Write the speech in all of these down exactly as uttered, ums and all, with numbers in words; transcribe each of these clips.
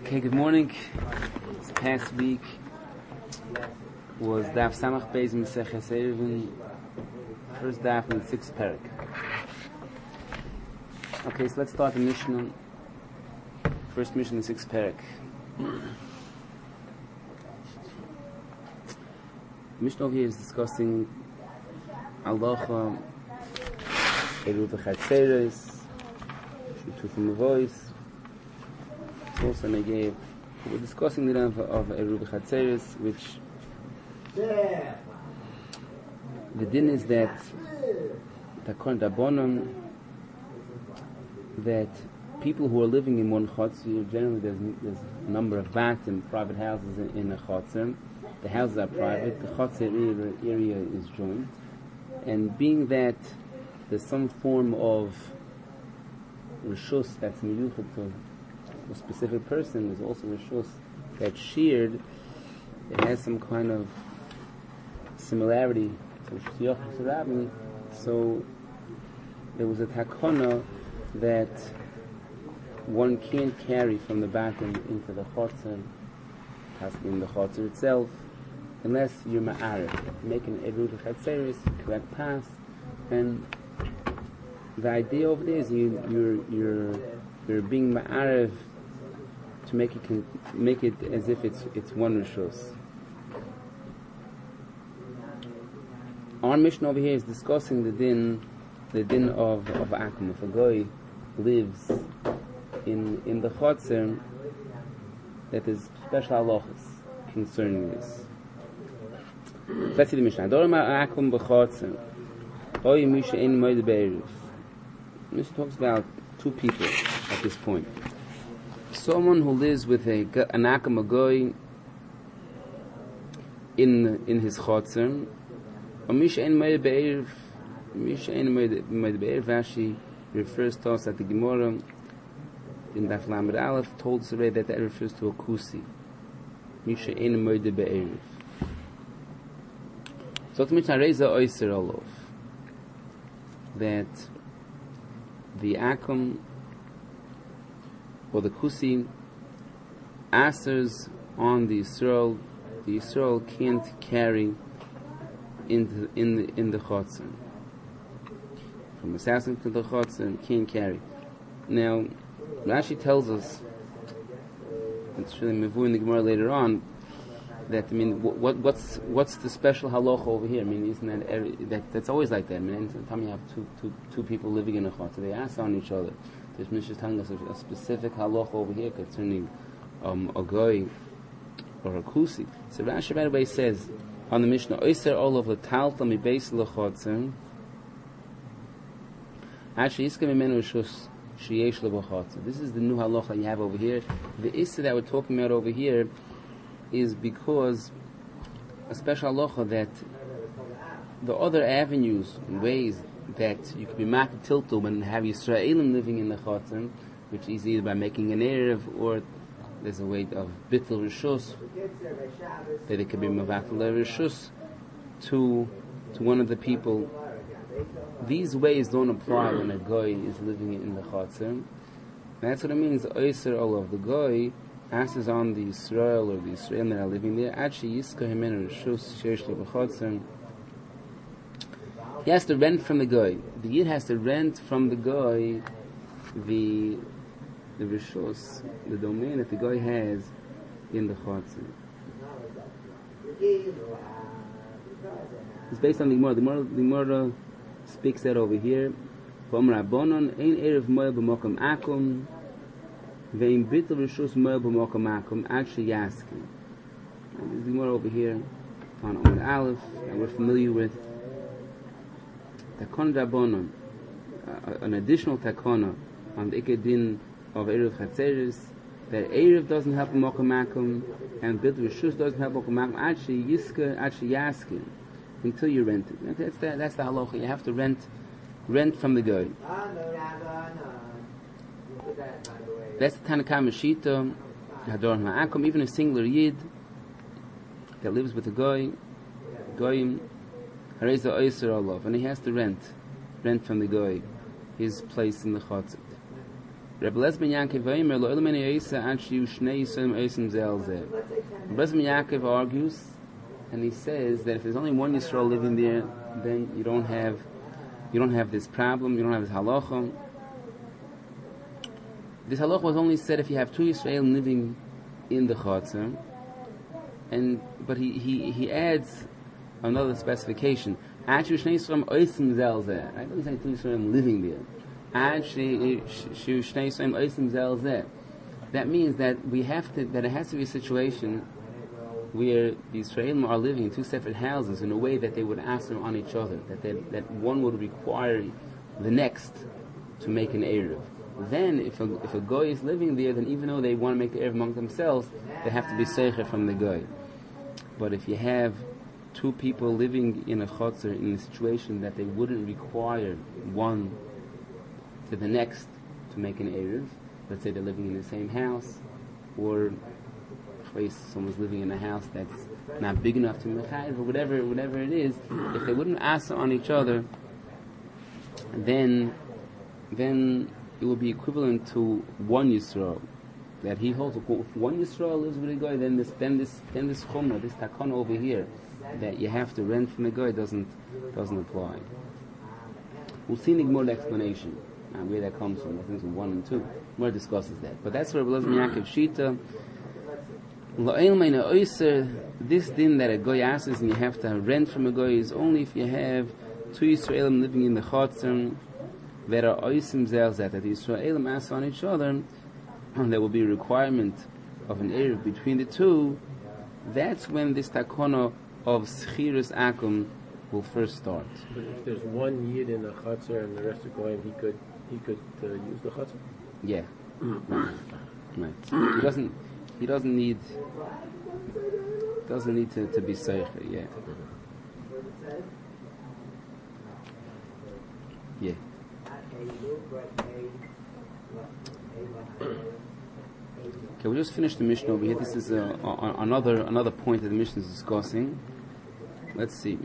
Okay, good morning. This past week was Daf Samach Beis Maseches Eruvin, first Daf in the sixth parak. Okay, so let's start the Mishnah. First Mishnah in the sixth parak. The Mishnah over here is discussing Halacha, Eruv Chatzeres, Shutufim Avois. Also, I gave. We're discussing the name of Eruv Chatzeres, which the din is that Takon Rabbanon, that people who are living in one chotzer, generally there's, there's a number of batim, private houses in, in a chotzer. The houses are private. The chotzer area, area is joint, and being that there's some form of reshus that's miyuchet to a specific person, there's also reshus that's shared. It has some kind of similarity to Shtiyach Rabbi. So there was a takana that one can't carry from the batim into the chotzer, in the chotzer itself, unless you're ma'arif, making eruv chatzeres, correct pass. And the idea of this is you, you're you're you're being ma'arif to make it con- make it as if it's it's one rishus. Our mission over here is discussing the din, the din of of akum. If a guy lives in in the chotzer, that is special halachas concerning this. Let's see the Mishnah. Adorma akum b'chotzer. Oy misha ein moed be'eruv. Mishnah talks about two people at this point. Someone who lives with a an akum a goy in in his chotzer. Or misha ein moed be'eruv. Misha ein moed be'eruv. Rashi refers to us at the Gemara in Daf Lamed Aleph, told us already that that refers to a kusi. Misha ein moed be'eruv. So to Mishnah Reza Oyser Olov, that the akum or the kusi answers on the Yisrael, the Yisrael can't carry into in the in the chotzer. From assassin to the chotzer, can't carry. Now, Rashi tells us, it's really mevu in the Gemara later on, that I mean, what what's what's the special halacha over here? I mean, isn't that every, that that's always like that? I mean, anytime you have two two two people living in a chotzer, they ask on each other. There's Mishnah telling us a specific halacha over here concerning um, a goy or a kusi. So Rashi right away says on the Mishnah, "Oyser olav l'talta mi beis l'chotzer." Actually, iska mimenu rishus sheyesh l'bachotzer. This is the new halacha you have over here. The issa that we're talking about over here is because a special halacha that the other avenues and ways that you could be maked tiltum and have Yisraelim living in the chotzer, which is either by making an erev or there's a way of bittul rishus, that it could be mavatul rishus to to one of the people. These ways don't apply when a goy is living in the chotzer. That's what it means. Oyser olav, the goy answers on the Yisrael or the Yisrael that are living there. Actually, Yiska Himenu Rishus Sheish Lebachotzer. He has to rent from the guy. The Yid has to rent from the guy the the Rishus, the domain that the guy has in the Chotzer. It's based on the Gemara. The Gemara, the Gemara speaks that over here. Vom Rabbanon ein erev moel b'mokam akum. Vein bitul rishus moel b'mokam akum actually yaskin. There's the Gemara over here on Amud Aleph that we're familiar with. Takon Rabbanon, uh, an additional takona on the Ikedin of Eruv Chatzeres, that Eruv doesn't help b'mokam akum and bitul rishus doesn't help b'mokam akum. Actually yiska, actually yaskin, until you rent it. That's the, that's the halacha. You have to rent rent from the guy. That's the Tanakama Shita, Hador Ma'akum, even a singular Yid that lives with a guy, Goyim, Hareza Oyser Olav, and he has to rent, rent from the guy, his place in the Chotzer. Reb Eliezer ben Yaakov Omer lo ilmeni eisa ad shiyu shnei yisraelim eisem zel zeh. Reb Eliezer ben Yaakov argues, and he says that if there's only one Yisrael living there, then you don't have you don't have this problem, you don't have this halacha. This halacha was only said if you have two Yisraelim living in the Chotzer, and but he, he, he adds another specification. Ad shiyu shnei yisraelim eisem zel zeh. I don't say two Yisraelim living there. Ad shiyu shnei yisraelim eisem zel zeh. That means that we have to that it has to be a situation where the Israelim are living in two separate houses in a way that they would answer on each other, that they, that one would require the next to make an Erev. Then, if a, if a Goy is living there, then even though they want to make the Erev among themselves, they have to be Seicher from the Goy. But if you have two people living in a Chotzer in a situation that they wouldn't require one to the next to make an Erev, let's say they're living in the same house, or someone's living in a house that's not big enough to mechayiv, or whatever, whatever it is, if they wouldn't answer on each other, then, then it would be equivalent to one Yisrael that he holds. If one Yisrael lives with a guy, then this, then this, then this chumrah, this takana over here, that you have to rent from the guy doesn't doesn't apply. We'll see more explanation uh, where that comes from. I think it's one and two. More discusses that, but that's where Reb Eliezer ben Yaakov Shita. This din that a goy asks and you have to rent from a goy is only if you have two Yisraelim living in the Chotzer that are oisim zel zeh, that the Yisraelim ask on each other, and there will be a requirement of an Erev between the two. That's when this takono of Schirus Akum will first start. But if there's one Yid in the Chotzer and the rest are going, he could he could uh, use the Chotzer? Yeah. Right. Right. He doesn't He doesn't need doesn't need to, to be seicher, yeah. Yeah. Okay, we just finished the Mishnah over here. This is uh, another another point that the Mishnah is discussing. Let's see.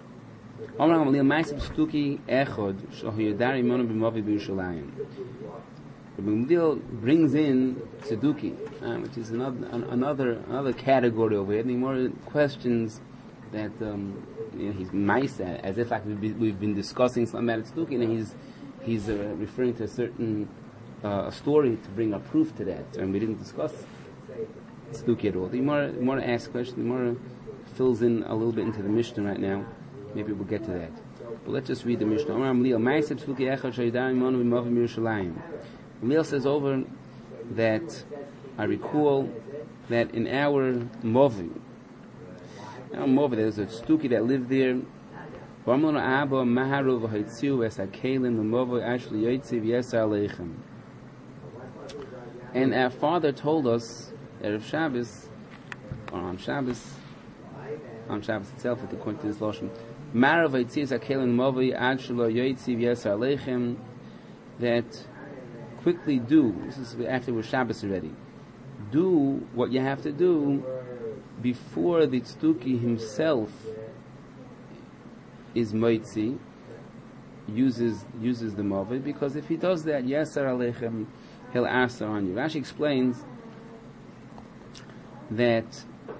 Rabbi Gamliel brings in Tzeduki, um, which is another another another category over here. Any more questions that um, you know, he's mice as if like we've been, we've been discussing something about Tzeduki, and he's he's uh, referring to a certain uh, story to bring a proof to that, and we didn't discuss Tzeduki at all. The more more asks questions, the more fills in a little bit into the Mishnah right now. Maybe we'll get to that. But let's just read the Mishnah. Gamliel says over that I recall that in our Movi, our Movi, there's a Stuki that lived there. And our father told us, Erev Shabbos, or on Shabbos, on Shabbos itself, according to this Lashon, that quickly do, this is after we're Shabbos already, do what you have to do before the Tzduki himself is Moitzi, uses uses the Movid, because if he does that, Yasar Aleichem, he'll answer on you. Rashi explains that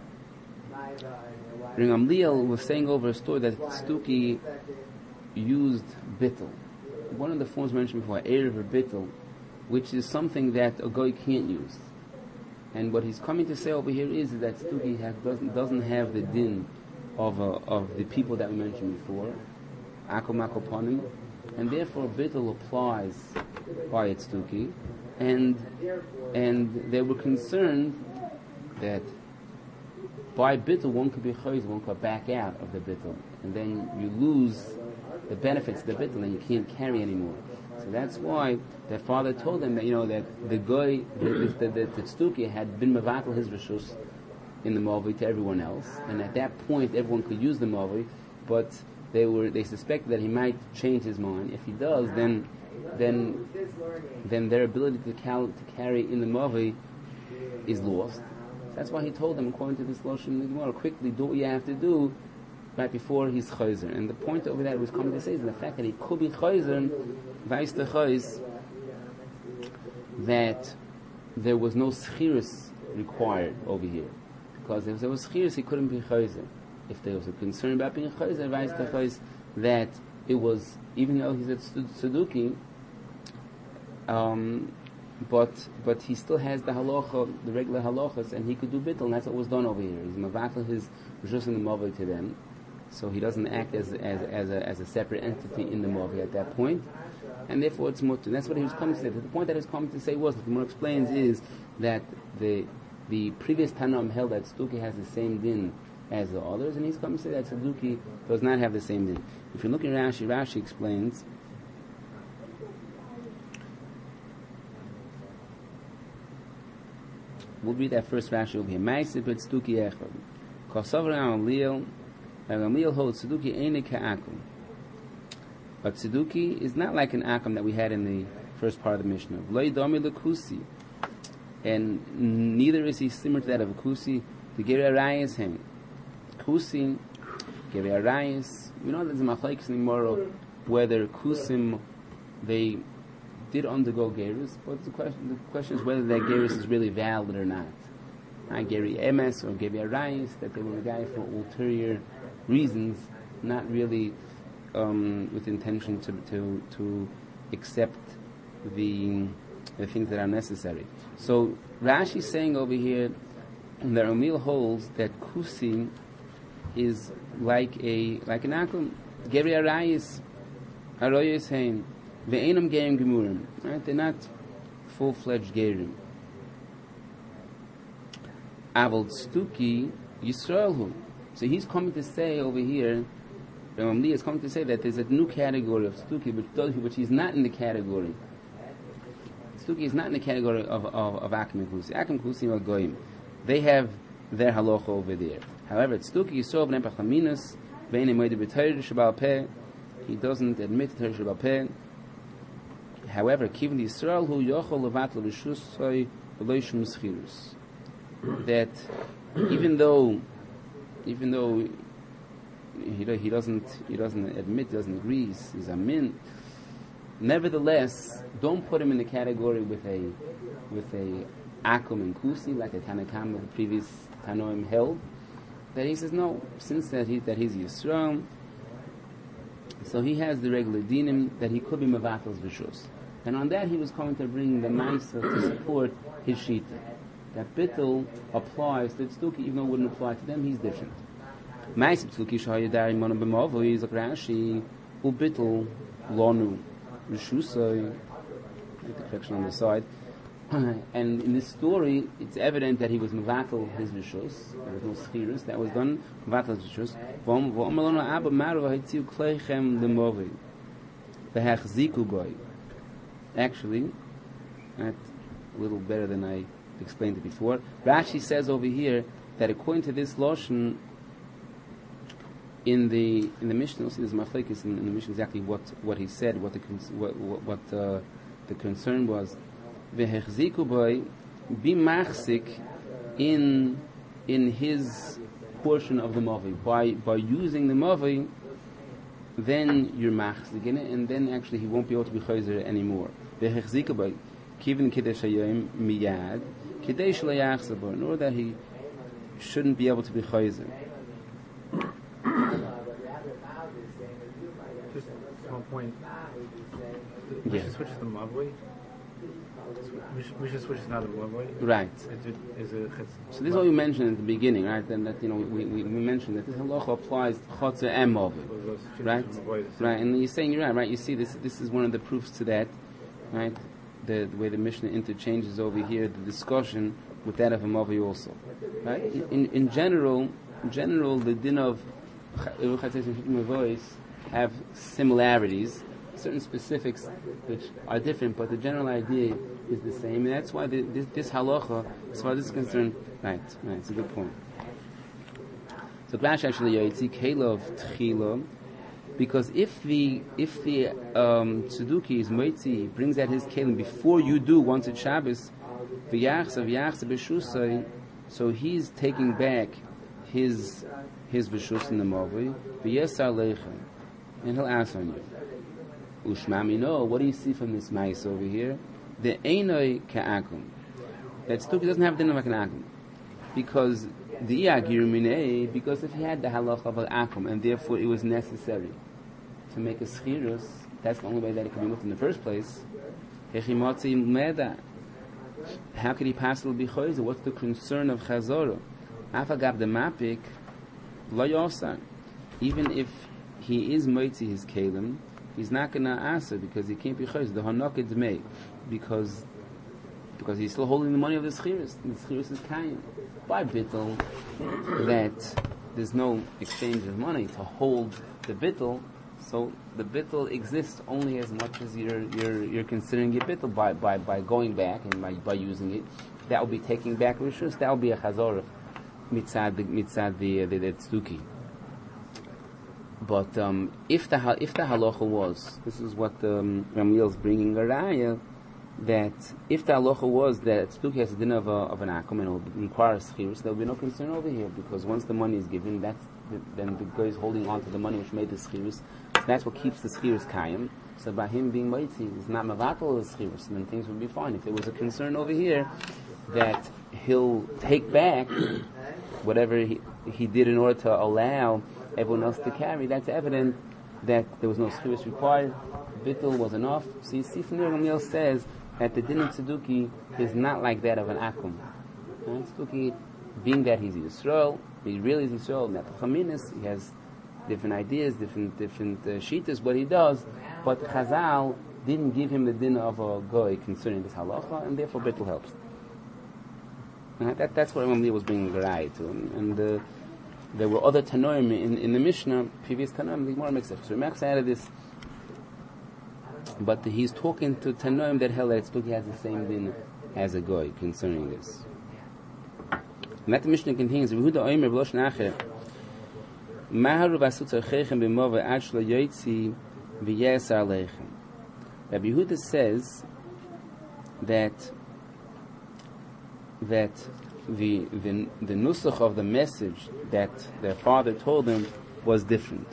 Gamliel was saying over a story that Tzduki used bittul. One of the forms mentioned before, Erev or bittul, which is something that a goy can't use. And what he's coming to say over here is that Tzduki has, doesn't, doesn't have the din of uh, of the people that we mentioned before, Akom Akoponim, and therefore bittul applies by its Tzduki, and and they were concerned that by bittul one could be chayz, one could back out of the bittul, and then you lose the benefits of the bittul and you can't carry anymore. So that's why their father told them that, you know, that the guy, the, the, the, the Tzduki had been mevatel his reshus in the Movi to everyone else, and at that point everyone could use the Movi, but they were they suspected that he might change his mind. If he does, then then then their ability to, cal- to carry in the Movi is lost. That's why he told them, according to this Lashon Gemara, quickly do what you have to do right before he's chayzer. And the point over that was coming to say is the fact that he could be chayzer, vice the chayz, that there was no schirus required over here. Because if there was schirus, he couldn't be chayzer. If there was a concern about being chayzer, advice to chayz that it was, even though he's at Tzeduki, um, but but he still has the halacha, the regular halachas, and he could do bittul, and that's what was done over here. He's mavatal his rishus in the mavoi to them, so he doesn't act as as as a, as a separate entity in the mavoi at that point, and therefore it's mutter. That's what he was coming to say. But the point that he was coming to say was, what the Gemara explains, is that the the previous Tanam held that Tzeduki has the same din as the others, and he's coming to say that Tzeduki does not have the same din. If you look at Rashi, Rashi explains. We'll read that first Rashi over here. Ma'aseh b'Tzeduki echad. Kosavar Gamliel, Gamliel holds Tzeduki eine ka'akum. But Tzeduki is not like an akum that we had in the first part of the Mishnah. Lo yidami l'kusi, and neither is he similar to that of a kusi. The Geri Arayis him. Kusi, Geri Arayis. We know there's a machlokes in the Gemara whether kusim they did undergo gerus, but the question, the question is whether that gerus is really valid or not. Not Geri Emes or Geri Arayis, that they were a guy for ulterior reasons, not really um, with intention to to to accept the the things that are necessary. So Rashi is saying over here that Ramil holds that kusim is like a like an akum. Geri Arayis, Aroyes Hain. Ve'enam gerim gemurim. Right? They're not full-fledged gerim. Aval Tzeduki Yisraelhu. So he's coming to say over here, Ramli is coming to say that there's a new category of Tzeduki, which does, which is not in the category. Tzeduki is not in the category of of, of Akim and Kusi. Akim Kusi are goyim. They have their halacha over there. However, Tzeduki Yisrael b'nei pachaminas ve'enam moed b'Torah shebal peh. He doesn't admit Torah shebal peh. However, Kivin Yisrael who yochol levatl rishusay v'loishum schirus, that even though, even though he he doesn't he doesn't admit, doesn't agree, he's a min. Nevertheless, don't put him in the category with a with a akum and kusi like a Tanakam of the previous Tanoim held. That he says no, since that he that he's Yisrael, so he has the regular dinim that he could be mevatal's rishus. And on that he was coming to bring the Maisa to support his shita. That bittul applies to Tzeduki, even though it wouldn't apply to them, he's different. Maisa Tzeduki shahayadari monam b'mavo is like Rashi ubittul lonu rishusay. The correction on the side. And in this story, it's evident that he was mevatal his rishus. There was no schirus that was done. Mevatal his rishus. V'om v'om abba marva hitziu kleichem lemovi v'hechziku boy. Actually, that's a little better than I explained it before. Rashi says over here that according to this loshon in the in the Mishnah, you'll see there's machlekes in, in the Mishnah exactly what, what he said, what the what what, what uh, the concern was. V'hechziku boy be machzik in in his portion of the mavi by by using the mavi, then you're machzik in it, and then actually he won't be able to be chayzer anymore. V'hechziku boy kivin kidesh hayom miyad kidesh layachzabo, in order that he shouldn't be able to be chayzer. Just one point. Yeah. We should switch to the mavoi. We should switch now to the mavoi. Right. Is it, is it, So this is what we mentioned at the beginning, right? And that you know we, we, we mentioned that this halacha applies to chotzer and mavi, right? Right. And you're saying you're right, right? You see this this is one of the proofs to that, right? The, the way the Mishnah interchanges over here the discussion with that of a mavi also, right? In in general, in general, the din of voice have similarities, certain specifics which are different, but the general idea is the same, and that's why the, this, this halacha, as far as this is concerned, right, right, it's a good point. So Rashi actually yotzi kelov tchila, because if the if the um, Tzeduki is moitzi, brings out his kelim before you do, once it's Shabbos, v'yachsa v'yachsa b'shusay, so he's taking back his his v'shus in the mavi, v'yesar leichem, and he'll ask on you. Ushmami, no, what do you see from this mice over here? the Einoi Ka'akum. That Stuki doesn't have din of an Akum. Because the Iagir Minei, because if he had the halacha of an Akum, and therefore it was necessary to make a schirus, that's the only way that it could be moved in the first place. How could he possibly be choizer? What's the concern of Chazorah? Afagab the mapik, lo yosar. Even if he is moitzi his kelim, he's not going to answer because he can't be choizer. The hanokid made because because he's still holding the money of the schirus. The schirus is kain. By bittul, that there's no exchange of money to hold the bittul. So the bittul exists only as much as you're you're you're considering your bittul by, by, by going back and by, by using it. That will be taking back rishus. That will be a chazorah mitzad the mitzad the the, the tzduki. But um, if the if the halacha was, this is what um, Ramliel is bringing a raya, that if the halacha was that tzduki has a din of, a, of an akum and it will require schirus, there will be no concern over here because once the money is given, that's the, then the guy is holding on to the money which made the schirus. That's what keeps the schirus kayim. So by him being moitzi, it's not mavatal the schirus, then things would be fine. If there was a concern over here that he'll take back whatever he, he did in order to allow everyone else to carry, that's evident that there was no schirus required. Bittul was enough. So you see from there, Gamliel says that the din of Tzeduki is not like that of an akum. Right? Tzeduki, being that he's Yisrael, he really is Yisrael, not Chaminis, he has different ideas, different different uh, shitas, what he does, but Chazal didn't give him the din of a goy concerning this halacha, and therefore bittul helps. Right? That, that's what Imam Li was bringing the raya to, and, and uh, there were other tanoim in, in the Mishnah, previous tanoim, the Gemara makes it. So he makes out of this, but he's talking to tanoim that held that Tzduki has the same din as a goy concerning this. And that the Mishnah continues, Yehuda Omer b'loshen acher, Maharu v'asut tzarchechem b'mova ad shlo yoytzi v'yesar lechem. Rabbi Yehuda says that that the the the nusach of the message that their father told them was different.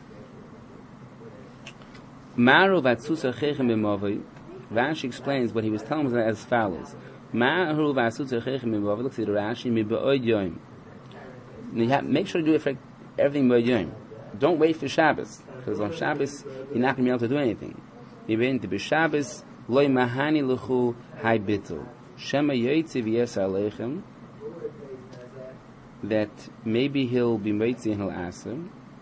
Maharu v'asut tzarchechem b'mova. Rashi explains what he was telling them as follows. Maharu v'asut tzarchechem b'mova. Looks at Rashi mi'ba'od yom. You have make sure to do it for everything by Yom. Don't wait for Shabbos, because on Shabbos you're not going to be able to do anything. Even to be Shabbos, loy mahani lechu hay bittul. Shema yoytzi v'yes aleichem. That maybe he'll be moitzi and he'll answer.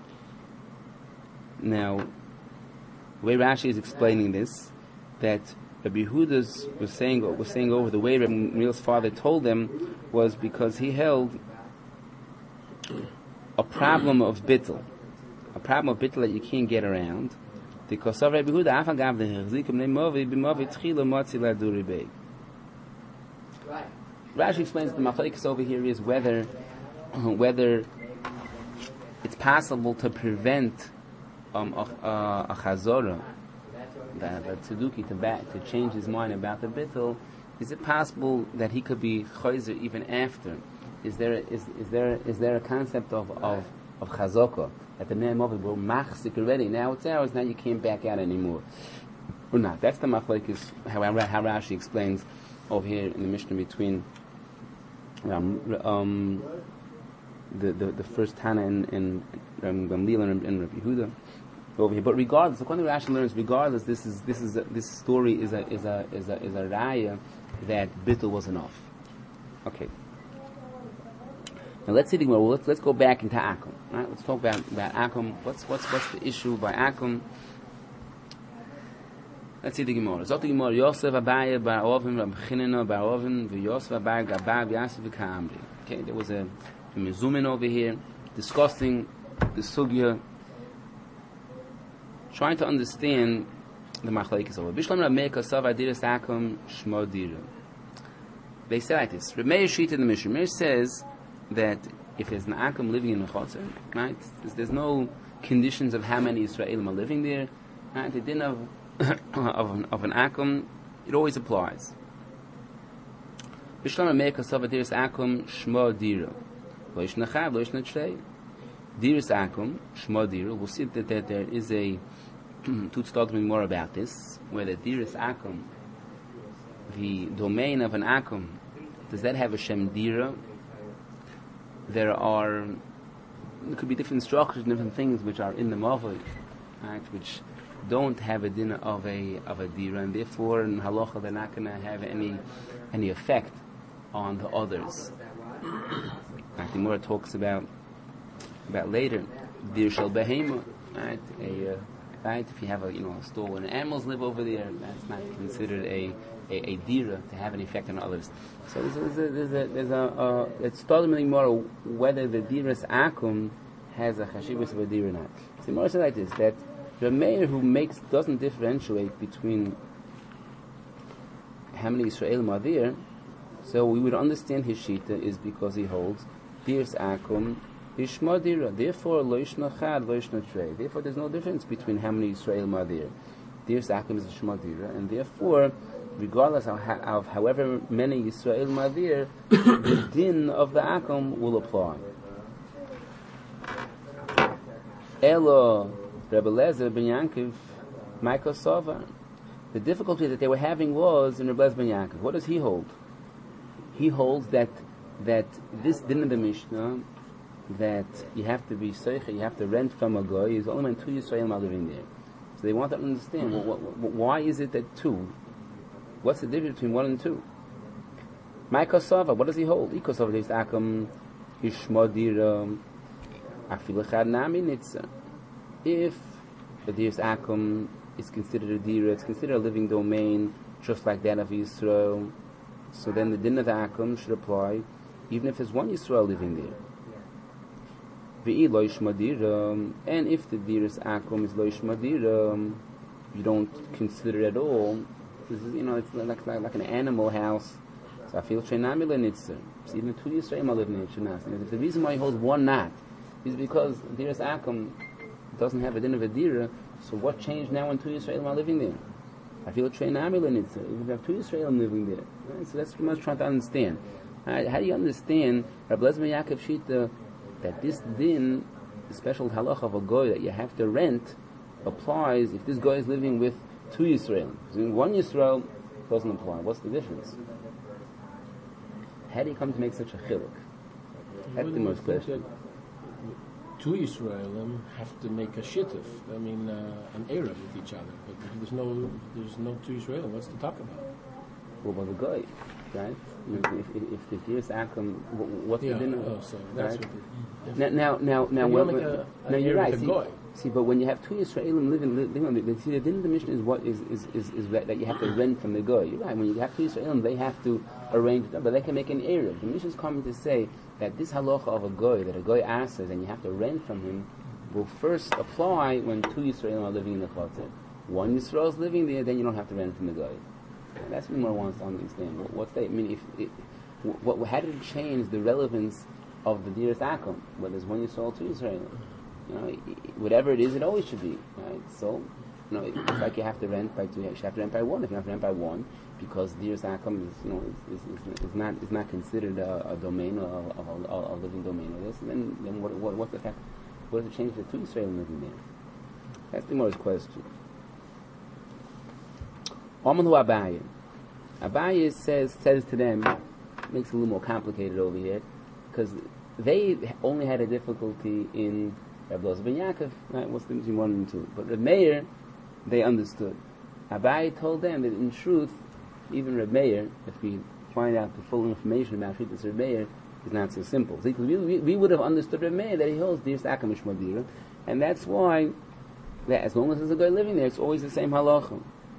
Now, the way Rashi is explaining this, that Rabbi Yehuda's was saying was saying over the way Rabbi Meir's father told them was because he held a problem of bittul, a problem of bittul that you can't get around. Because of Rabbi Yehuda, afagav the hechzikim neimovi b'movi tchila motzi laduri bey. Rashi explains the machlekes over here is whether whether it's possible to prevent um, a, a, a chazorah, the, the tzeduki, to back to change his mind about the bittul. Is it possible that he could be choizer even after? Is there is is there is there a concept of of of chazaka that the name of it will machzik already? Now it's ours. Now you can't back out anymore, or not? That's the machlekes how how Rashi explains over here in the Mishnah between um, um, the, the the first Tana and and um, Gamliel and, and Rabbi Yehuda over here. But regardless, according to Rashi learns, regardless, this is this is a, this story is a is a is a is a raya that bittul was enough. Okay. Now let's see the Gemara. Well, let's let's go back into Akum. Right? Let's talk about, about Akum. What's what's what's the issue by Akum? Let's see the Gemara. Zot the Gemara. Yosef Abaye bar Ovin Rab Chinena bar Ovin v'Yosef Abaye Gabar v'Yasef v'Kamri. Okay, there was a, a mezumin over here discussing the sugya, trying to understand the machlekes over. Bishlam Rab Meir Kasav Adiras Akum Shmo Dira. They say like this. Reb Meir Shita in the Mishnah. Meir says that if there's an akum living in a chotzer, right, there's, there's no conditions of how many Israelim are living there, right, the din of, of, an, of an akum, it always applies. Bishlam Meir Kasav Adiras Akum Shmo Dira. Lo Ish Nachav, Lo Ish Nachrei. Diras Akum, Shmo Dira. We'll see that, that there is a, to talk to me more about this, where the Diras Akum the domain of an akum, does that have a Shem Dira? There are, there could be different structures, different things which are in the Mavoi, right, which don't have a dinner of a of a Dira, and therefore in Halacha they're not going to have any any effect on the others. Like the Gemara talks about about later, Dir Shel Behema, right? A uh, right, if you have a you know a store where animals live over there, that's not considered a a, a dira to have an effect on others. So there's a there's a there's a uh, it's starting more whether the diras akum has a chashivus of a dira or not. So more so like this, that the mayor who makes doesn't differentiate between how many Israelim are there. So we would understand his shita is because he holds diras akum ishma dira. Therefore loishna chad loishna trey. Therefore there's no difference between how many Israelim are there. Diras akum is ishma dira, and therefore regardless of, ha- of however many Yisraelim are there, the din of the akum will apply. Elo Rebbe Lezer ben Yankov Michael Sovar. The difficulty that they were having was in Rebbe Lezer ben Yankov. What does he hold? He holds that that this din of the Mishnah, that you have to be seicha, you have to rent from a guy, is only when two Yisraelim are living there. So they want to understand well, what, what, why is it that two? What's the difference between one and two? My Kosova, what does he hold? Kosova is akum ishmodira afilachad nami nitza. If the dir's akum is considered a dira, it's considered a living domain, just like that of Yisrael. So then the din of the akum should apply, even if there's one Yisrael living there. Ve'i lo ishmodira, and if the dir's akum is lo ishmodira, you don't consider it at all. This is, you know, it's like, like like an animal house. So I feel Shenamila Nitzer. So even two Yisraelim are living in Shenas. The reason why he holds one knot is because Diras Akum doesn't have a din of a Dira. So what changed now when two Yisraelim are living there? I feel Shenamila Nitzer. Even if you have two Yisraelim living there. Right? So that's what we must try to understand. Right? How do you understand Rabbi Lezer ben Yaakov Shita that this din, the special halacha of a goy that you have to rent, applies if this guy is living with two Yisrael. One Yisrael doesn't apply. What's the difference? How do you come to make such a chiluk? That's the most question. Two Yisraelim have to make a shituf. I mean, uh, an Arab with each other. But there's no, there's no two Yisraelim. What's to talk about? What about the guy, right? If, if, if the Diras Akum, what's yeah, the dinner? Oh, so that's right? what Now, now, now, now, you well, make a, now you're right. See, goy. see, but when you have two Yisraelim living, living on the, see, the din of the mission is what is is, is, is that, that you have to rent from the goy. You're right. When you have two Yisraelim, they have to arrange it, but they can make an Arab. The mission is coming to say that this halacha of a goy, that a goy asks and you have to rent from him, will first apply when two Yisraelim are living in the chotzer. One Yisrael is living there, then you don't have to rent from the goy. And that's what more wants to understand. What, what's that? I mean, if it, what, how did it change the relevance of the Diras Akum? Whether there's one Yisrael, two Yisrael. You know, whatever it is, it always should be, right? So, you know, it's like you have to rent by two. You have to rent by one. If you have to rent by one, because Diras Akum is, you know, is, is, is not is not considered a, a domain or a, a, a, a living domain of this. And then, then what, what what's the fact? What does it change to two Yisrael living there? That's the most question. Amalhu Abaye. Abaye says says to them, makes it a little more complicated over here, because they only had a difficulty in Rabbi Lezer ben Yaakov, right? What's the between one and two? But Reb Meir, they understood. Abaye told them that in truth, even Reb Meir, if we find out the full information about Shittas Reb Meir, is not so simple. See, we, we, we would have understood Reb Meir that he holds Diras Akum Ishmadira, and that's why that as long as there's a guy living there, it's always the same halacha.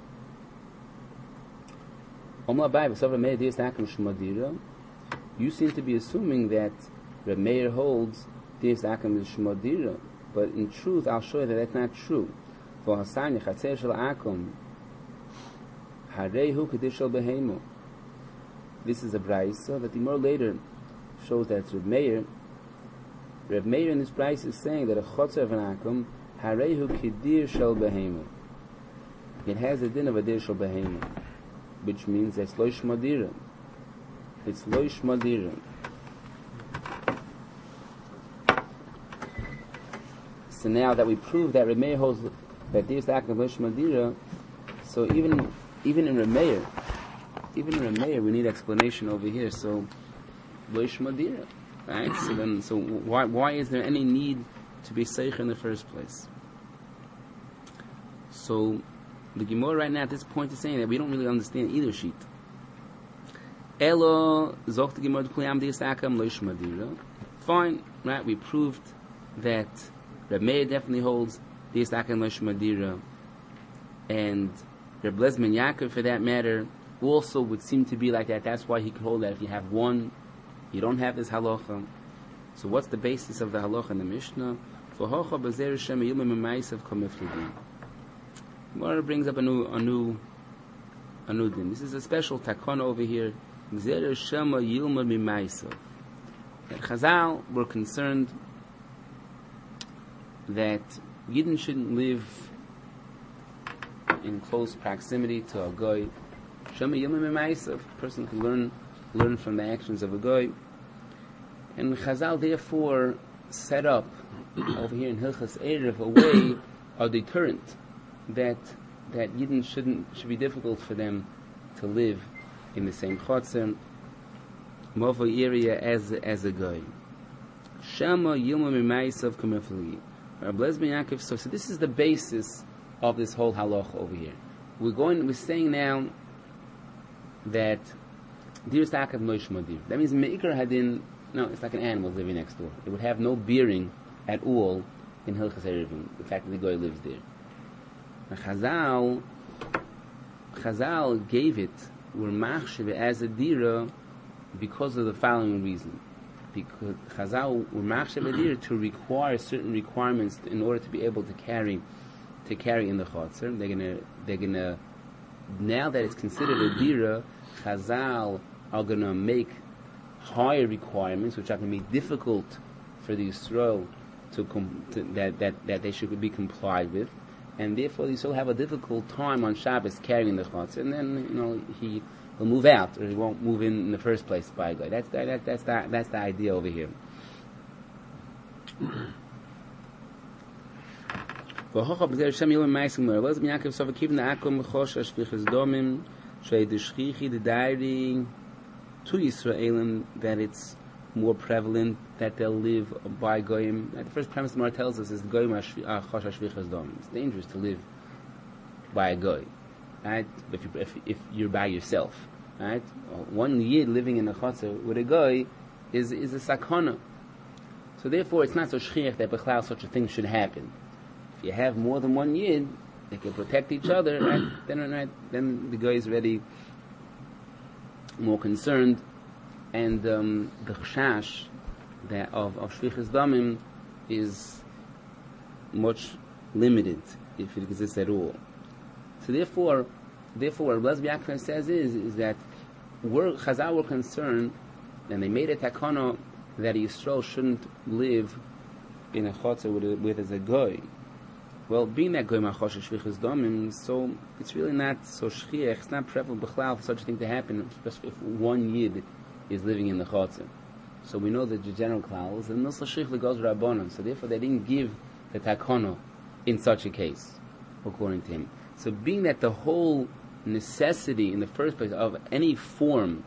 You seem to be assuming that Reb Meir holds Diras Akum Ishmadira, but in truth, I'll show you that that's not true. For Hasanya Chatzer Shel Akum Harehu Kedish Shel Behemu. This is a brayso that the more later shows that Reb Meir. Reb Meir in this brayso is saying that a chotzer of an akum harehu kedir shel behemu. It has the din of a dir shel behemu, which means it's lo shmadira. It's lo shmadira. So now that we prove that Reb Meir holds that dir is the akum lo shmadira, so even even in Reb Meir, even in Rameir, we need explanation over here. So, Loish Madira, right? So then, so why why is there any need to be Seich in the first place? So, the Gemara right now at this point is saying that we don't really understand either sheet. Elo zocht the Gemara Kli Amdi Yisakam Loish Madira. Fine, right? We proved that Reb Meir definitely holds the Yisakam Loish Madira, and Reb Lezman Yaakov, for that matter, also would seem to be like that. That's why he could hold that if you have one, you don't have this halacha. So what's the basis of the halacha in the Mishnah? V'hocha b'zer Shem yilma m'maisav komiflidin. Gemara brings up a new, a new, a new din. This is a special takana over here. B'zer Shem yilma m'maisav. Chazal were concerned that Yidden shouldn't live in close proximity to a goy. Shema Yilma M'maisav, a person can learn learn from the actions of a goy. And Chazal therefore set up over here in Hilchas Erev a way, a deterrent that that Yidden shouldn't should be difficult for them to live in the same chotzer, Mova area as as a goy. Shema Yilma M'maisav Kamefli. Rabbi Lezman Yaakov. So, so this is the basis of this whole halacha over here. We're going. We're saying now that dir sakav loish madir. That means meikar hadin. No, it's like an animal living next door. It would have no bearing at all in Hilchas Erevin. The fact that the guy lives there. Now, Chazal, Chazal gave it were machshav as a dira because of the following reason. Because Chazal were machshav a dira to require certain requirements in order to be able to carry. To carry in the chotzer, they're gonna, they're gonna. Now that it's considered a dira, Chazal are gonna make higher requirements, which are gonna be difficult for the Yisrael to, com- to that that that they should be complied with, and therefore you still have a difficult time on Shabbos carrying the chotzer, and then you know he will move out or he won't move in in the first place by a guy. That's that, that that's the that's the idea over here. V'hocha b'zer Shem yilma m'maisav Gemara. Lez Yaakov Sofa keeping the akum m'chosh ashvichas domim shei d'shchichi the diary to Yisraelim that it's more prevalent that they'll live by goyim. The first premise the Gemara tells us is goyim chosh ashvichas domim. It's dangerous to live by a goy, right? If you if, if you're by yourself, right? One yid living in a chotzer with a goy is is a sakana. So therefore, it's not so shchiach that b'chlal such a thing should happen. If you have more than one yid, they can protect each other, right? then, right, then the guy is already more concerned, and um, the chashash that of of shvichas damim is much limited, if it exists at all. So therefore, therefore, what Rabbi Yaakov says is is that we're, Chazal were concerned, and they made a takana that Yisrael shouldn't live in a chotzer with, a, with as a goy. Well, being that goy machosh shvichas domim, so it's really not so shchiach. It's not prevalent b'chlal for such a thing to happen, especially if one yid is living in the chotzer. So we know that the general klal is that no shchiach goes rabbanon. So therefore, they didn't give the takono in such a case, according to him. So being that the whole necessity in the first place of any form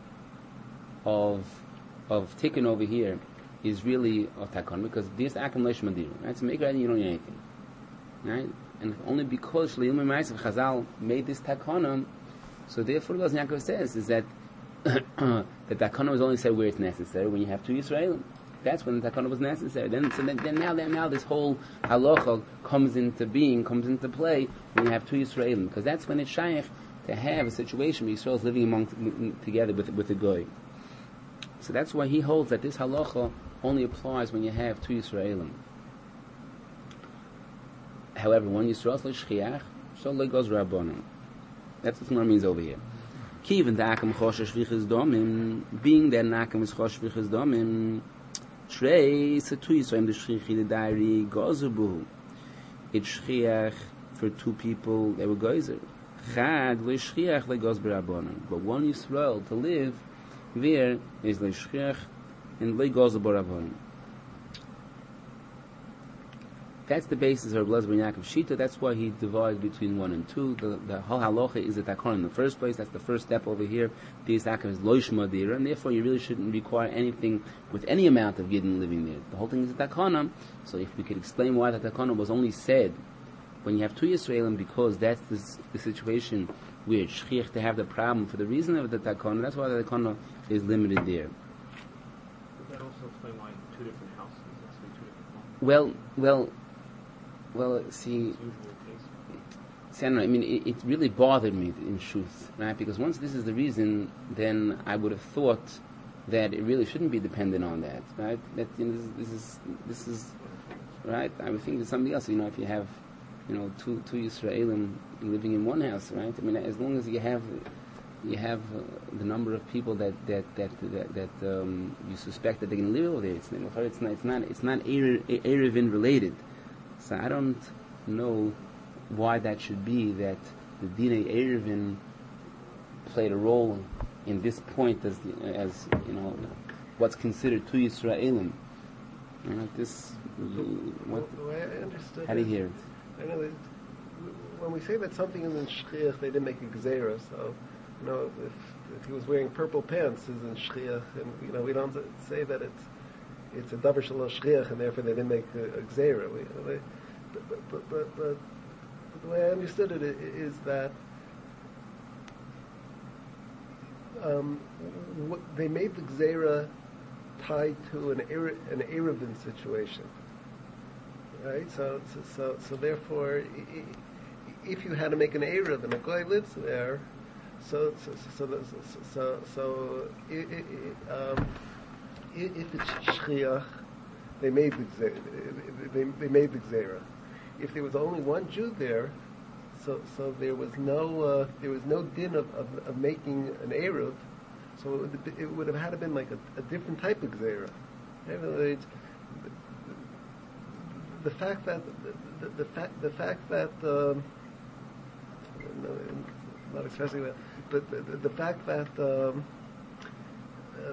of of tikkun over here is really a takon, because this akum leish madir, right? So make it you don't need anything. Right? And only because Shleim Ma'asav Chazal made this takana, so therefore what Yaakov says is that the takana was only said where it's necessary, when you have two Yisraelim. That's when the takana was necessary. Then, so then, then now, then now this whole halacha comes into being, comes into play when you have two Yisraelim, because that's when it's shaykh to have a situation where Yisrael is living among together with with the goy. So that's why he holds that this halacha only applies when you have two Yisraelim. However, one Yisrael is shchiach, so like goes rabbanon. That's what it means over here. Kiven the akam chosh shvichas domim, being that nakam is chosh shvichas domim, trei setu Yisraelim the shchichi the diary gozubu. It's shchiach for two people they were gozer. Chad le shchiach le goz rabbanon. But one Yisrael to live there is le shchiach and le goz rabbanon. that's the basis of Rabbi Yaakov Shita. That's why he divides between one and two. The, the whole halacha is a takon in the first place. That's the first step over here. The Yaakov is loish madira, and therefore you really shouldn't require anything with any amount of yidden living there. The whole thing is a takana. So if we could explain why the takana was only said when you have two Yisraelim, because that's the, the situation where shchiach to have the problem for the reason of the takana. That's why the takana is limited there. Would that also explain why two different houses? That's two different homes. Well, well, well. See, It's usual case. see, I don't know. I mean, it, it really bothered me in truth, right? Because once this is the reason, then I would have thought that it really shouldn't be dependent on that, right? That you know, this, this is this is right. I would think there's something else. You know, if you have, you know, two two Yisraelim living in one house, right? I mean, as long as you have you have uh, the number of people that that that that, that um, you suspect that they're going to live over there, it's not it's not it's not it's not Erevin related. So I don't know why that should be that the Dinei Erevin played a role in this point as as you know what's considered two Yisraelim. You know, this what The way I understood how do you it, hear it? I know that when we say that something is in shchiach, they didn't make a gzeira. So, you know, if, if he was wearing purple pants, is in shchiach, and you know, we don't say that it's it's a davar shelo shchiach, and therefore they didn't make a, a gzeira. We, they, but, but, but, but, but the way I understood it is that um, what, they made the gzeira tied to an Ere- an Erevin situation. Right, so so so, so therefore, i- i- if you had to make an eruv and a guy lives there, so so so so so, so, so i- i- i- um, i- if it's shchiach, they made the gze- they, they made the gzera. If there was only one Jew there, so so there was no uh, there was no din of, of, of making an eruv, so it would, it would have had to been like a, a different type of gzera. In other words, the fact that the, the, the fact the fact that um, no, not especially that, but the, the, the fact that um, uh,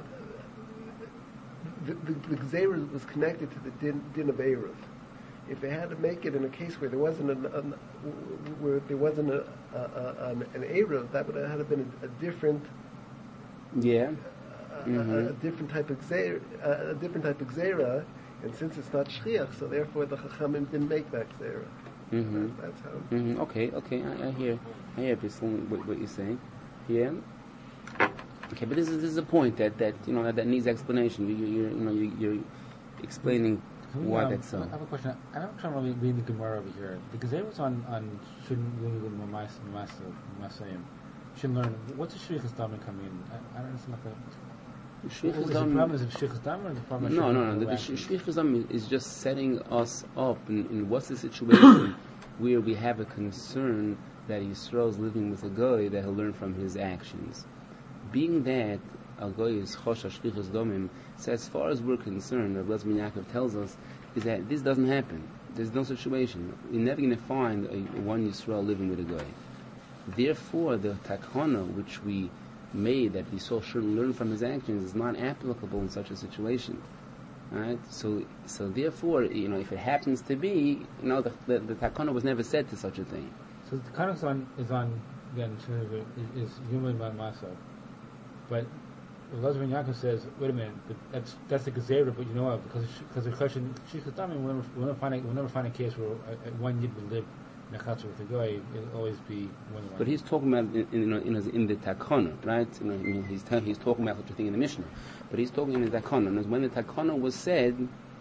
the, the, the Gzeira was connected to the din, din of Eruv. If they had to make it in a case where there wasn't an, an where there wasn't a, a, a, an, an Eruv, that would have had to been a, a different Yeah. a, Mm-hmm. a, a different type of Gzeira, a, a different type of Gzeira. And since it's not shchiach, so therefore the chachamim didn't make that gzeira. Mm-hmm. That, that's how. Mm-hmm. Okay, okay, I, I hear, I hear what, what you're saying. Yeah. Okay, but this is this is a point that, that you know that, that needs explanation. You you you're, you know you, you're explaining Can we, why um, that's so. I have a question. I'm not trying to really read the Gemara over here. The Gzeira was on on shouldn't really go to Masayim. Shouldn't learn. What's the shrichas damin coming in? I, I don't understand what the. Shrichas Is the Dam- problem is it shrichas damin or the problem? No, is no, no. The, the rationally? Shrichas Dam is just setting us up in, in what's the situation where we have a concern that Yisrael is living with a goy that he'll learn from his actions. Being that a goy is chosha shrichas domim, so as far as we're concerned, Rabbi Yaakov tells us, is that this doesn't happen. There's no situation. You're never going to find a, one Yisrael living with a goy. Therefore, the takana which we made that Yisrael shouldn't learn from his actions is not applicable in such a situation. Right? So, so therefore, you know, if it happens to be, you know, the, the, the takana was never said to such a thing. So the Tanakh is on is on again is, is human man masa, but Elazar ben Yaakov says, wait a minute, that's that's the Gezerah, but you know what? Because because the question shrichas damin, we'll never we'll never find a, we'll never find a case where a, a one yid would live in a chatzor with a guy. It'll always be one one. But he's talking about in in, in, in, in the takana, right? You know, I mean, he's t- he's talking about such a thing in the Mishnah, but he's talking in the takana. And when the takana was said,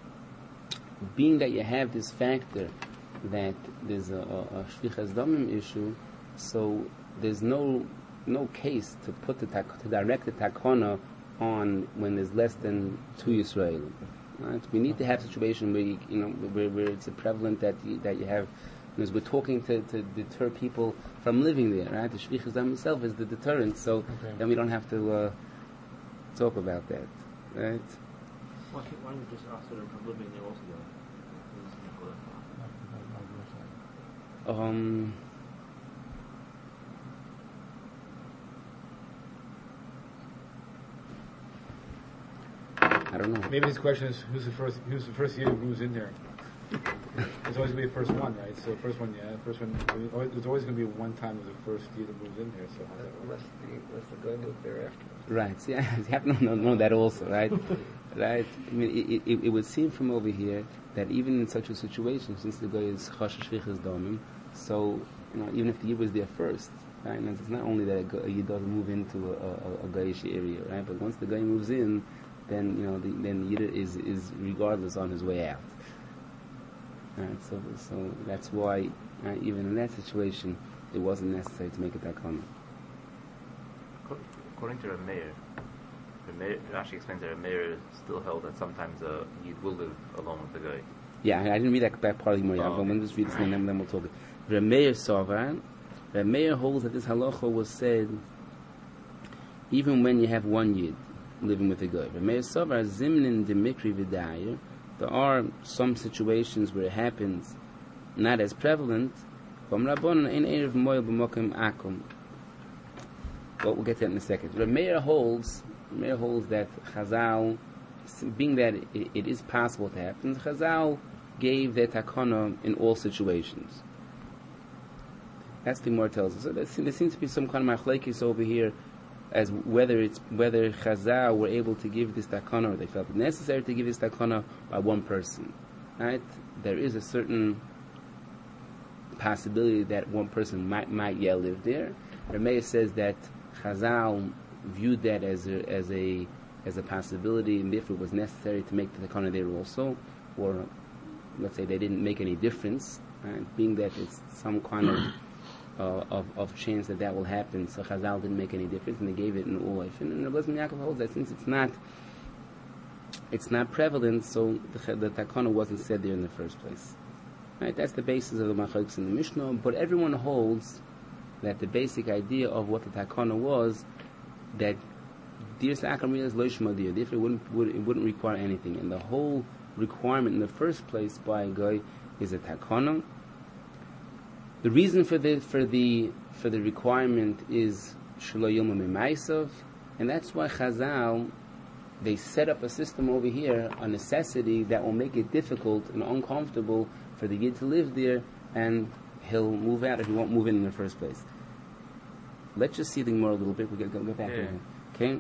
being that you have this factor that there's a, a, a shlichas damim issue, so there's no no case to put the tak- to direct the takana on when there's less than two Yisraelim. Right? We need to have a situation where you, you know where, where it's prevalent that you, that you have. Because we're talking to, to deter people from living there, right? The shlichus dam itself is the deterrent, so Okay. then we don't have to uh, talk about that, right? Why can't why don't we just ask them from living there also? Um, I don't know. Maybe his question is, who's the first? Who's the first year who was in there? There's always going to be a first one, right? So the first one, yeah, first one. There's always going to be one time of the first year that moves in here. So how's that work? Unless the unless the guy moved there after. Right. So yeah, you have to know, know that also, right? Right. I mean, it, it, it would seem from over here that even in such a situation, since the guy is chashish shvichas damim, so you know, even if the yid was there first, right? And it's not only that a, guy, a yid doesn't move into a, a, a gayish area, right? But once the guy moves in, then you know, the, then the yid is is regardless on his way out. Right. So so that's why right, even in that situation, it wasn't necessary to make it that common. According to Rameir, Rameir actually explains that Rameir still held that sometimes a uh, Yid will live alone with the guy. Yeah, I didn't read that, that part of the Gemara, Oh, but okay. we'll just read this and then, then we'll talk. Rameir Sovar, Rameir holds that this halacha was said even when you have one Yid living with a guy. Rameir Sovar, Zimnin Demikri Vidayir, there are some situations where it happens not as prevalent, but we'll get to that in a second. Rameir holds, Rameir holds that Chazal, being that it, it is possible to happen, Chazal gave their takana in all situations. That's the Gemara tells us. So there, there seems to be some kind of machlekes over here, as whether it's whether Chazal were able to give this takana, or they felt it necessary to give this takana by one person. Right? There is a certain possibility that one person might might yet live there. Rameir says that Chazal viewed that as a as a as a possibility, and therefore it was necessary to make the takana there also, or let's say they didn't make any difference, right? Being that it's some kind of uh, of of chance that that will happen, so Chazal didn't make any difference, and they gave it in all life. And Rabbi Lezman Yaakov holds that since it's not it's not prevalent, so the, the takana wasn't said there in the first place. Right? That's the basis of the machlokes in the Mishnah. But everyone holds that the basic idea of what the takana was, that Diras Akam is Lo Shma Dir, therefore it wouldn't, would, it wouldn't require anything. And the whole requirement in the first place by a guy is a takana. The reason for the for the for the requirement is Shelo Yilma Mimaisav, and that's why Chazal, they set up a system over here, a necessity that will make it difficult and uncomfortable for the Yid to live there, and he'll move out if he won't move in in the first place. Let's just see the Gemara a little bit. We'll get, go back Yeah. to it. Okay?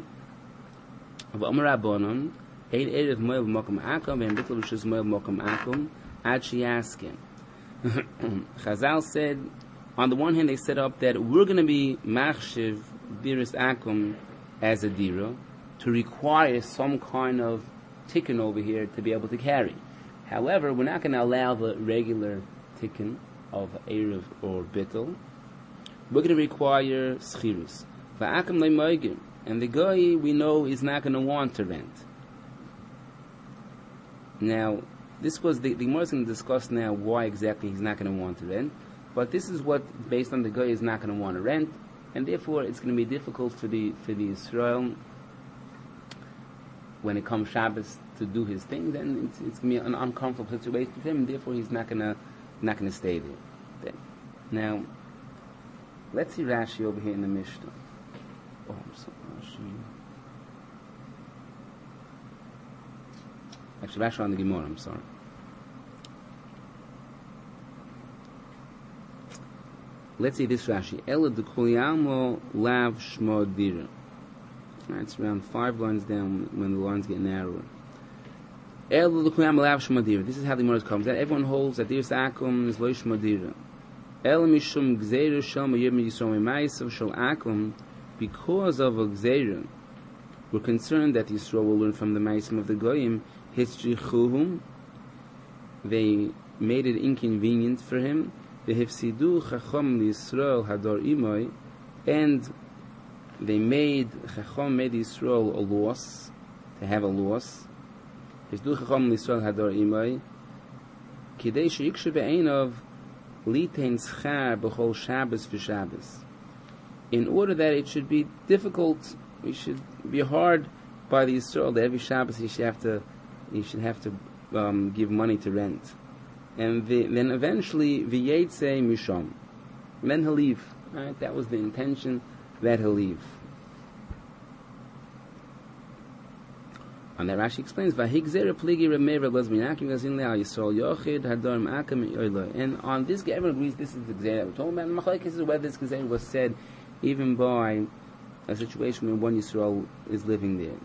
V'amar Rabbanon, Eid Erev Moel B'Mokom Akom, V'en Bittul B'Shus Moel B'Mokom Akom, Ad Sheyaskin. Chazal said, on the one hand, they set up that we're going to be Machshiv Diras Akom as a Dira, to require some kind of tikkun over here to be able to carry. However, we're not going to allow the regular tikkun of Erev or Bittul. We're going to require schirus. Va'akim le'moigim. And the guy, we know, is not going to want to rent. Now, this was, the, the Gemara is going to discuss now why exactly he's not going to want to rent. But this is what, based on the guy, is not going to want to rent. And therefore, it's going to be difficult for the, for the Israel, when it comes Shabbos, to do his thing, then it's, it's going to be an uncomfortable situation for him, and therefore he's not going to not going to stay there. Then. Now, let's see Rashi over here in the Mishnah. Oh, I'm sorry, Rashi. Actually, Rashi on the Gemara, I'm sorry. Let's see this Rashi. Ela de Kulyamo Lav Shmo Dira. It's around five lines down when the lines get narrower. This is how the Gemara comes. That everyone holds that Diras Akum is Lo Shma Dira. El Mishum Gzeira Shel Mayir Yisrael Meisav Shel Akum, because of a Gzeira, we're concerned that Yisrael will learn from the Meisim of the Goyim. Histrichuhum, they made it inconvenient for him. Vehifsidu Chacham Yisrael Hador Imoy, and they made Chacham made Yisrael a loss, to have a loss. Hifsidu Chacham Yisrael Hador Imoy, Kidei Sheyikshu Be'einav Litein Schar B'chol Shabbos v'Shabbos. In order that it should be difficult, it should be hard by the Yisrael that every Shabbos he should have to, he should have to um, give money to rent, and the, then eventually v'yetze misham, then he'll leave. Right? That was the intention, that he'll leave. And that Rashi explains, "Vahigzer pligi remeir Lezbinakim gazin leal Yisrael yochid hadar ma'akam yoyla." And on this, everyone agrees this is the Gezerah that we're talking about. Machlekes is whether this Gezerah was said even by a situation where one Yisrael is living there.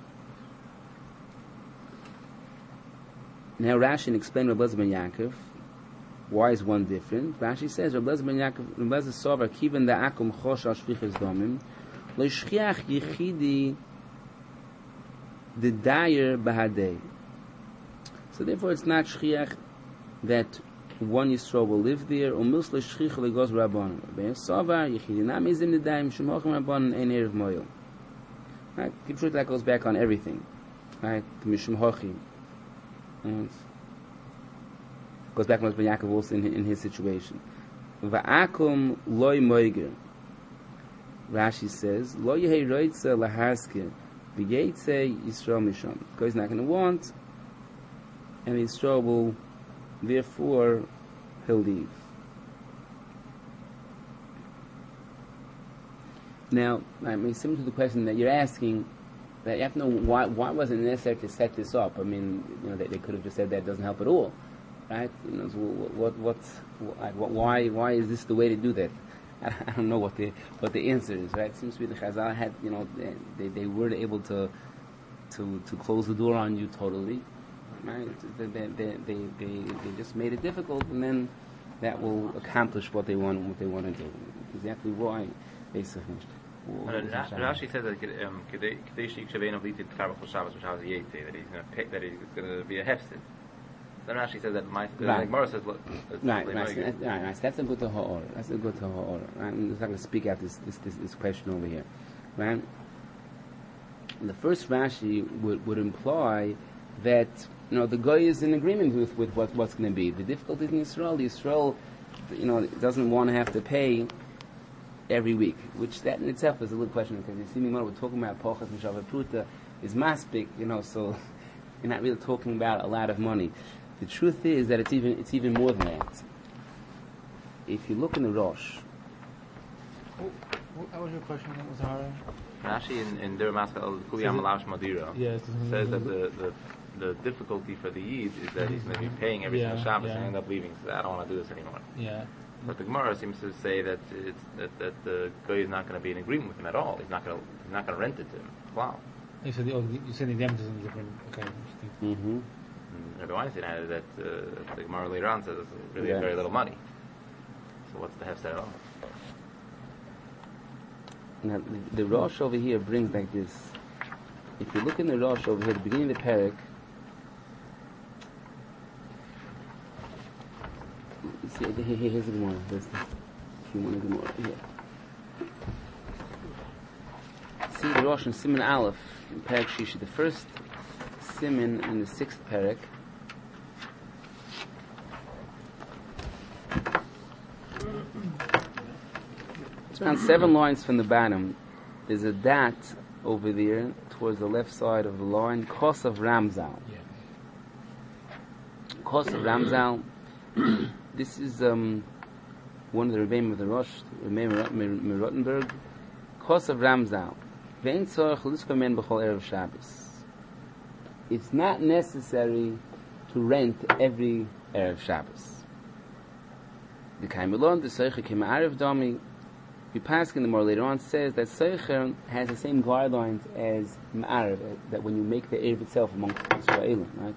Now Rashi explained Rabbi Eliezer ben Yaakov. Why is one different? Rashi says Rabbi Eliezer ben Yaakov, Rabbi Eliezer Sovar kiven da'akum chosh al shvichas domim lo yishchiach yichidi the dayer bahadei. So therefore, it's not shchiach that one Yisrael will live there. Umils le shchich legos rabbanon. Ben Sovar yichidi na mizim the daim shemochem rabbanon ein erev moyel. Right? The truth that goes back on everything. Right? Mishum hochi. And goes back on Ben Yaakov also in, in his situation. Va'akum loy moiger. Rashi says, Lo yehei roitza lahaskir v'yeitze Yisrael misham. Because he's not going to want, and Yisrael will, therefore, he'll leave. Now, I mean, similar to the question that you're asking, that you have to know why why wasn't it necessary to set this up? I mean, you know, they, they could have just said that doesn't help at all, right? You know, so what what what why why is this the way to do that? I don't know what the what the answer is, right? It seems to be the Chazal had, you know, they they were able to to to close the door on you totally, right? They they they they, they, they just made it difficult, and then that will accomplish what they want what they want to do. Exactly why, basically. Rashi says that Kadesh Shavein of Litit Karach Shabbos Shabbos Yete, that he's going to pick, that he's going to be a hefsid. Then Rashi says that my like Morris says, look, right, right, right, right, right. That's a good to ha'or. That's a good to ha'or. Right, I'm just not going to speak out this, this this this question over here, right? The first Rashi would would imply that, you know, the guy is in agreement with with what what's going to be the difficulties in Israel. The Israel, you know, doesn't want to have to pay every week, which that in itself is a little question, because you see me when we're talking about Pochas and Shavah Pruta is maspik, you know, so you're not really talking about a lot of money. The truth is that it's even it's even more than that. If you look in the Rosh, what was your question? What was hard? Rashi in in Der Maskal Al Kuliyam Alash Madira says that the, the the difficulty for the Yid is that he's going to be paying every yeah, single Shabbos yeah. and end up leaving. So I don't want to do this anymore. Yeah. But the Gemara seems to say that it's that, that the guy is not going to be in agreement with him at all. He's not going to he's not going to rent it to him. Wow. You said the oh, you said the damage is in different. Okay. mm-hmm. Rabbi Weinstein added that uh, the Gemara later on says it's really yeah. very little money. So what's the hefset at all? Now the, the Rosh over here brings like this. If you look in the Rosh over here, at the beginning of the parak, see, here, here's the Gemara. There's the, if you want the Gemara here. See the Rosh in Siman Aleph in Parak Shishi, the first Siman in the sixth parak. It's around seven lines from the bottom. There's a dot over there towards the left side of the line, Kos of Ramzal. Yeah. Kos of Ramzal. This is um, one of the Rebbeim of the Rosh, Rebbeim Merottenberg. Kos of Ramzal. Ve'en tzorach liskomen b'chol erev Shabbos. It's not necessary to rent every erev Shabbos. The Kaimelon, the Seicher Kema'arev Domi, we pass in the more later on, says that Seicher has the same guidelines as Ma'arev, that when you make the erev itself among Israelim, right?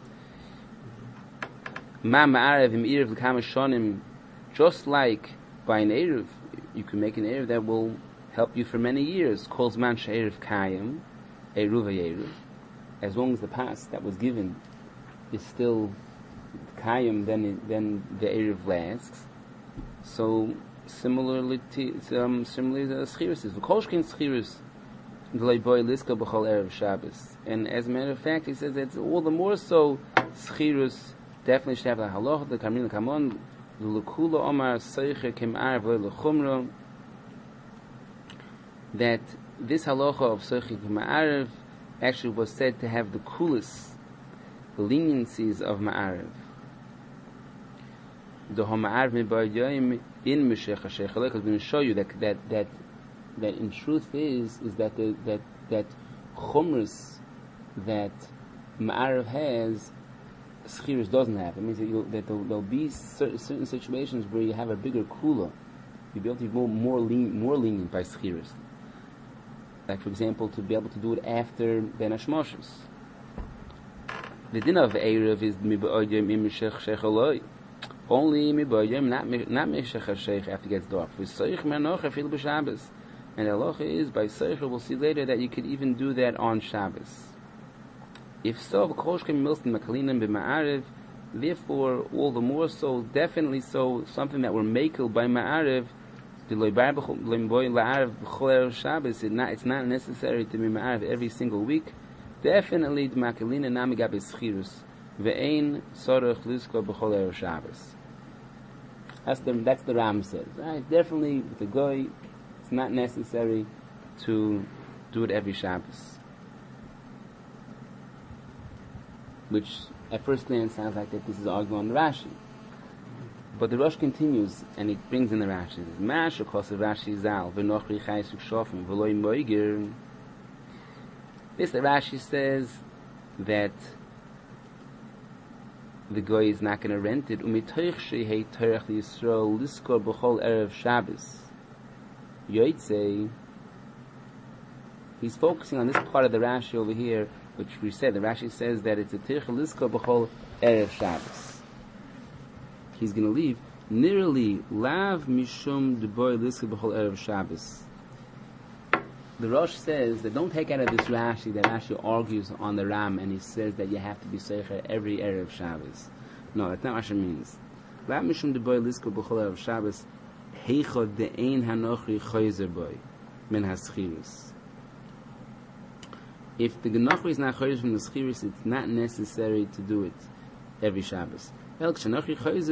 Ma Ma'arev im erev l'kama shonim, just like by an erev, you can make an erev that will help you for many years. Calls man she'erev kayim, eruv erev. As long as the past that was given is still kayim, then it, then the erev lasts. So similarly, to, um, similarly the schirus is v'kolshkin schirus d'lei boy liska b'chol erev Shabbos. And as a matter of fact, he says that all the more so schirus definitely should have the halach, the kamrin kamon, the l'kula omar seicher kem'ar v'lei l'chumra. That this halacha of Seicher Ma'arev actually was said to have the kulis, the leniencies of Ma'arev. The Ma'arev Me'bayayim in Meshech HaShech Alech is going to show you that that that that in truth is is that the, that that chumras that Ma'ariv has, Schiris doesn't have. It means that, you'll, that there'll, there'll be certain, certain situations where you have a bigger kula. You'll be able to be more, more, lean, more lenient by Schiris. Like, for example, to be able to do it after Ben Hashmoshes. The din of Erev is Mi'ba'odyem im Shech Shech Eloi. Only Mi'ba'odyem, not not Meshech HaShech after it gets dark. V'soich Mernoch Afil B'Shabbos. And the halacha is, by Soich, we'll see later that you could even do that on Shabbos. If so, V'koshkem Milston Makalinim B'Ma'arev, therefore, all the more so, definitely so, something that were makel by Ma'arev, it's not necessary to be Ma'arev every single week. Definitely, the Makalina Namiga Beschirus, Ve'ein Sorach Lusko B'chol Erev Shabbos. That's the, that's the Ram says. Right? Definitely, with the Goy, it's not necessary to do it every Shabbos. Which, at first glance, sounds like that this is arguing on the Rashi. But the Rosh continues, and it brings in the Rashi. Mash, of course, the Rashi Zal, V'nochri Chaysuk Shofim, V'loi Moiger. This, the Rashi says that the Goy is not going to rent it. Umitoich Shehei Torach Yisrael Liskor B'chol Erev Shabbos. Yoitze, he's focusing on this part of the Rashi over here, which we said, the Rashi says that it's a Tircha Liskor B'chol Erev Shabbos. He's going to leave nearly lav mishum deboy liskor b'chol erev Shabbos. The Rosh says that don't take out of this Rashi that Rashi argues on the Ram and he says that you have to be seicher every erev Shabbos. No, that's not what Rashi means. Lav mishum deboy liskor b'chol erev Shabbos heichod de'ein hanochri choyzer boy min haschirus. If the genochri is not choyzer from the schirus, it's not necessary to do it every Shabbos. That's when Rashi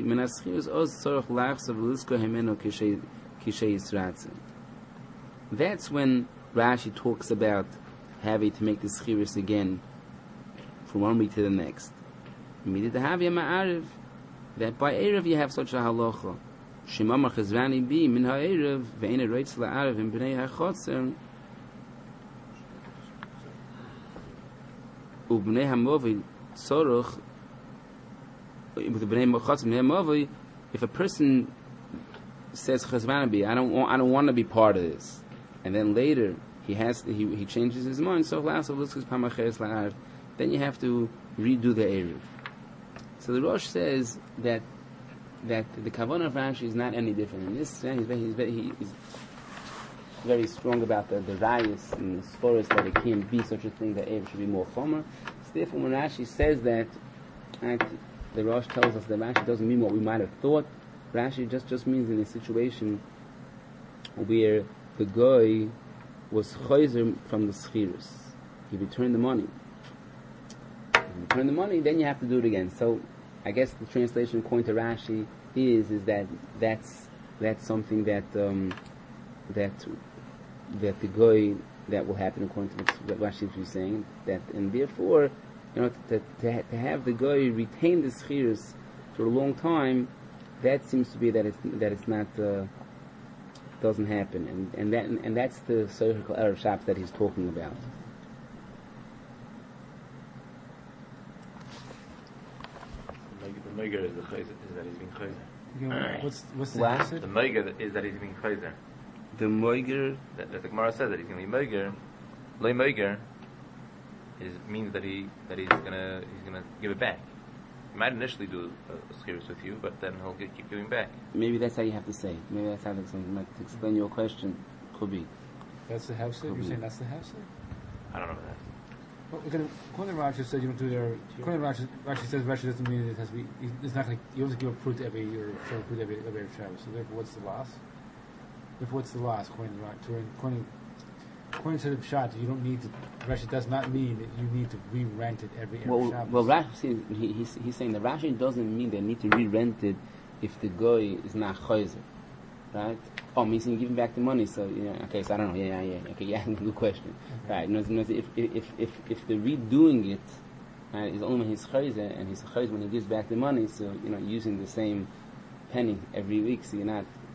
talks about having to make the schiris again from one week to the next. That by Erev you have such a halacha. Shemamar chazrani bi min ha'erev ve'ena reitz la'arev in b'nei ha'chotzer u'b'nei ha'movi tzoroch. If a person says Chazvanabi, I don't want, I don't want to be part of this, and then later he has to, he he changes his mind, so then you have to redo the Erev. So the Rosh says that that the Kavanah of Rashi is not any different. In this, he's very, he's very, he's very strong about the the rayas and the sporas that it can't be such a thing that Erev should be more chomer. So therefore, when Rashi says that, and the Rosh tells us that Rashi doesn't mean what we might have thought. Rashi just, just means in a situation where the guy was chayzer from the schirus. He returned the money. If you return the money, then you have to do it again. So, I guess the translation according to Rashi is is that that's that's something that um, that that the guy that will happen according to what Rashi is saying. That and therefore. You know, to, to, to have the guy retain the schirus for a long time, that seems to be that it's that it's not uh, doesn't happen, and and that and that's the circle Erev Shabbos that he's talking about. The meiger is the chayzer, is that he's being chayzer. Okay, what's what's the What? answer? The meiger is that he's being chayzer. The meiger, That, that the Gemara says that he's going to be meiger. Loi meiger is means that he that he's gonna he's gonna give it back. He might initially do a, a schirus with you, but then he'll get, keep giving back. maybe that's how you have to say. Maybe that's how that's to explain your question. Could be. That's the house. You're saying that's the house. I don't know that. Well, because according to Rashi says you don't do their. According to Rashi, Rashi says Rashi doesn't mean it has to be. It's not like you have to give a fruit every year, show a fruit every every Shabbos. So therefore, what's the loss? Therefore, what's the loss? According to Rashi, according according to the Pshat, you don't need to. Rashi does not mean that you need to re-rent it every every Well, Shabbos. well, Rashi he, he's, he's saying that Rashi doesn't mean they need to re-rent it if the guy is not chayzer, right? Oh, means you give him back the money. So yeah, okay. So I don't know. Yeah, yeah, yeah. Okay, yeah. Good question. Okay. Right. No, no, if if if if the redoing it right, is only when he's chayzer and he's chayzer when he gives back the money. So you know, using the same penny every week. So you're not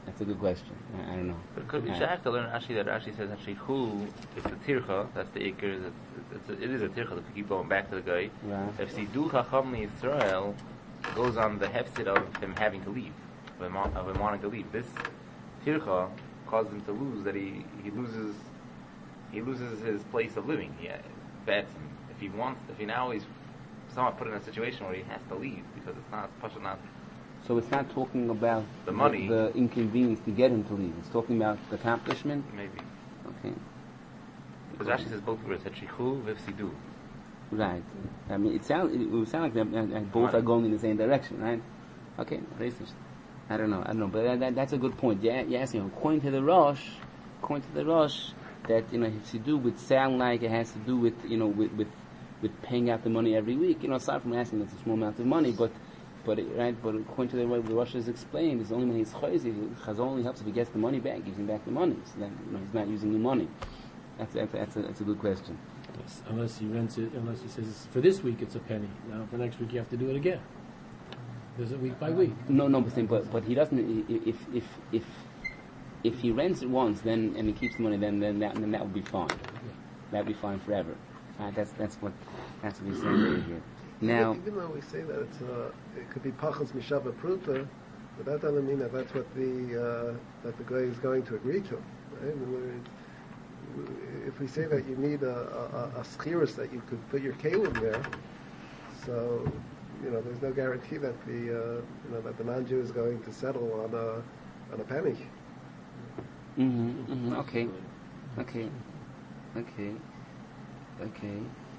That's a good question. I, I don't know. But could, you I- should have to learn Rashi that Rashi says actually who, if the tircha, that's the ikr, it's, it's a, it is a tircha if we keep going back to the guy. Right. If Sidu Chacham Yisrael goes on the hefsid of him having to leave, of him, of him wanting to leave. This tircha caused him to lose, that he, he loses he loses his place of living. He bets him. If he wants, if he now is somewhat put in a situation where he has to leave because it's not, it's not So it's not talking about The money. the, inconvenience to get him to leave. It's talking about the accomplishment. maybe. Okay, Because Rashi says both words, Hetrichu v'Sidu. right. I mean, it sounds it would sound like that, uh, uh, both are going in the same direction, right? Okay, racist. I don't know. I don't know, but that, that, that's a good point. Yeah, yes. You know, according to the Rosh, according to the Rosh, that you know, Hifsidu would sound like it has to do with you know with with, with paying out the money every week. You know, aside from asking that's a small amount of money, but. But it, right, but according to the way the Rosh is explained, it's only when he's chayzi, Chazal only helps if he gets the money back, gives him back the money. So then you know, he's not using new money. That's that's that's a, that's a good question. Yes, unless he rents it, unless he says for this week it's a penny. Now for next week you have to do it again. There's it week by week. No, no, but but but he doesn't. i- If if if if he rents it once, then and he keeps the money, then then that then that would be fine. That would be fine forever. Right, that's that's what that's what he's saying over here. Now, even, even though we say that it's uh, it could be pachas mishava pruta, but that doesn't mean that that's what the uh, that the guy is going to agree to. Right? In other words, if we say that you need a a, a schiris that you could put your kalim there, so you know there's no guarantee that the uh, you know that the non-Jew is going to settle on a on a penny. mm-hmm, mm-hmm, okay, okay, okay, okay.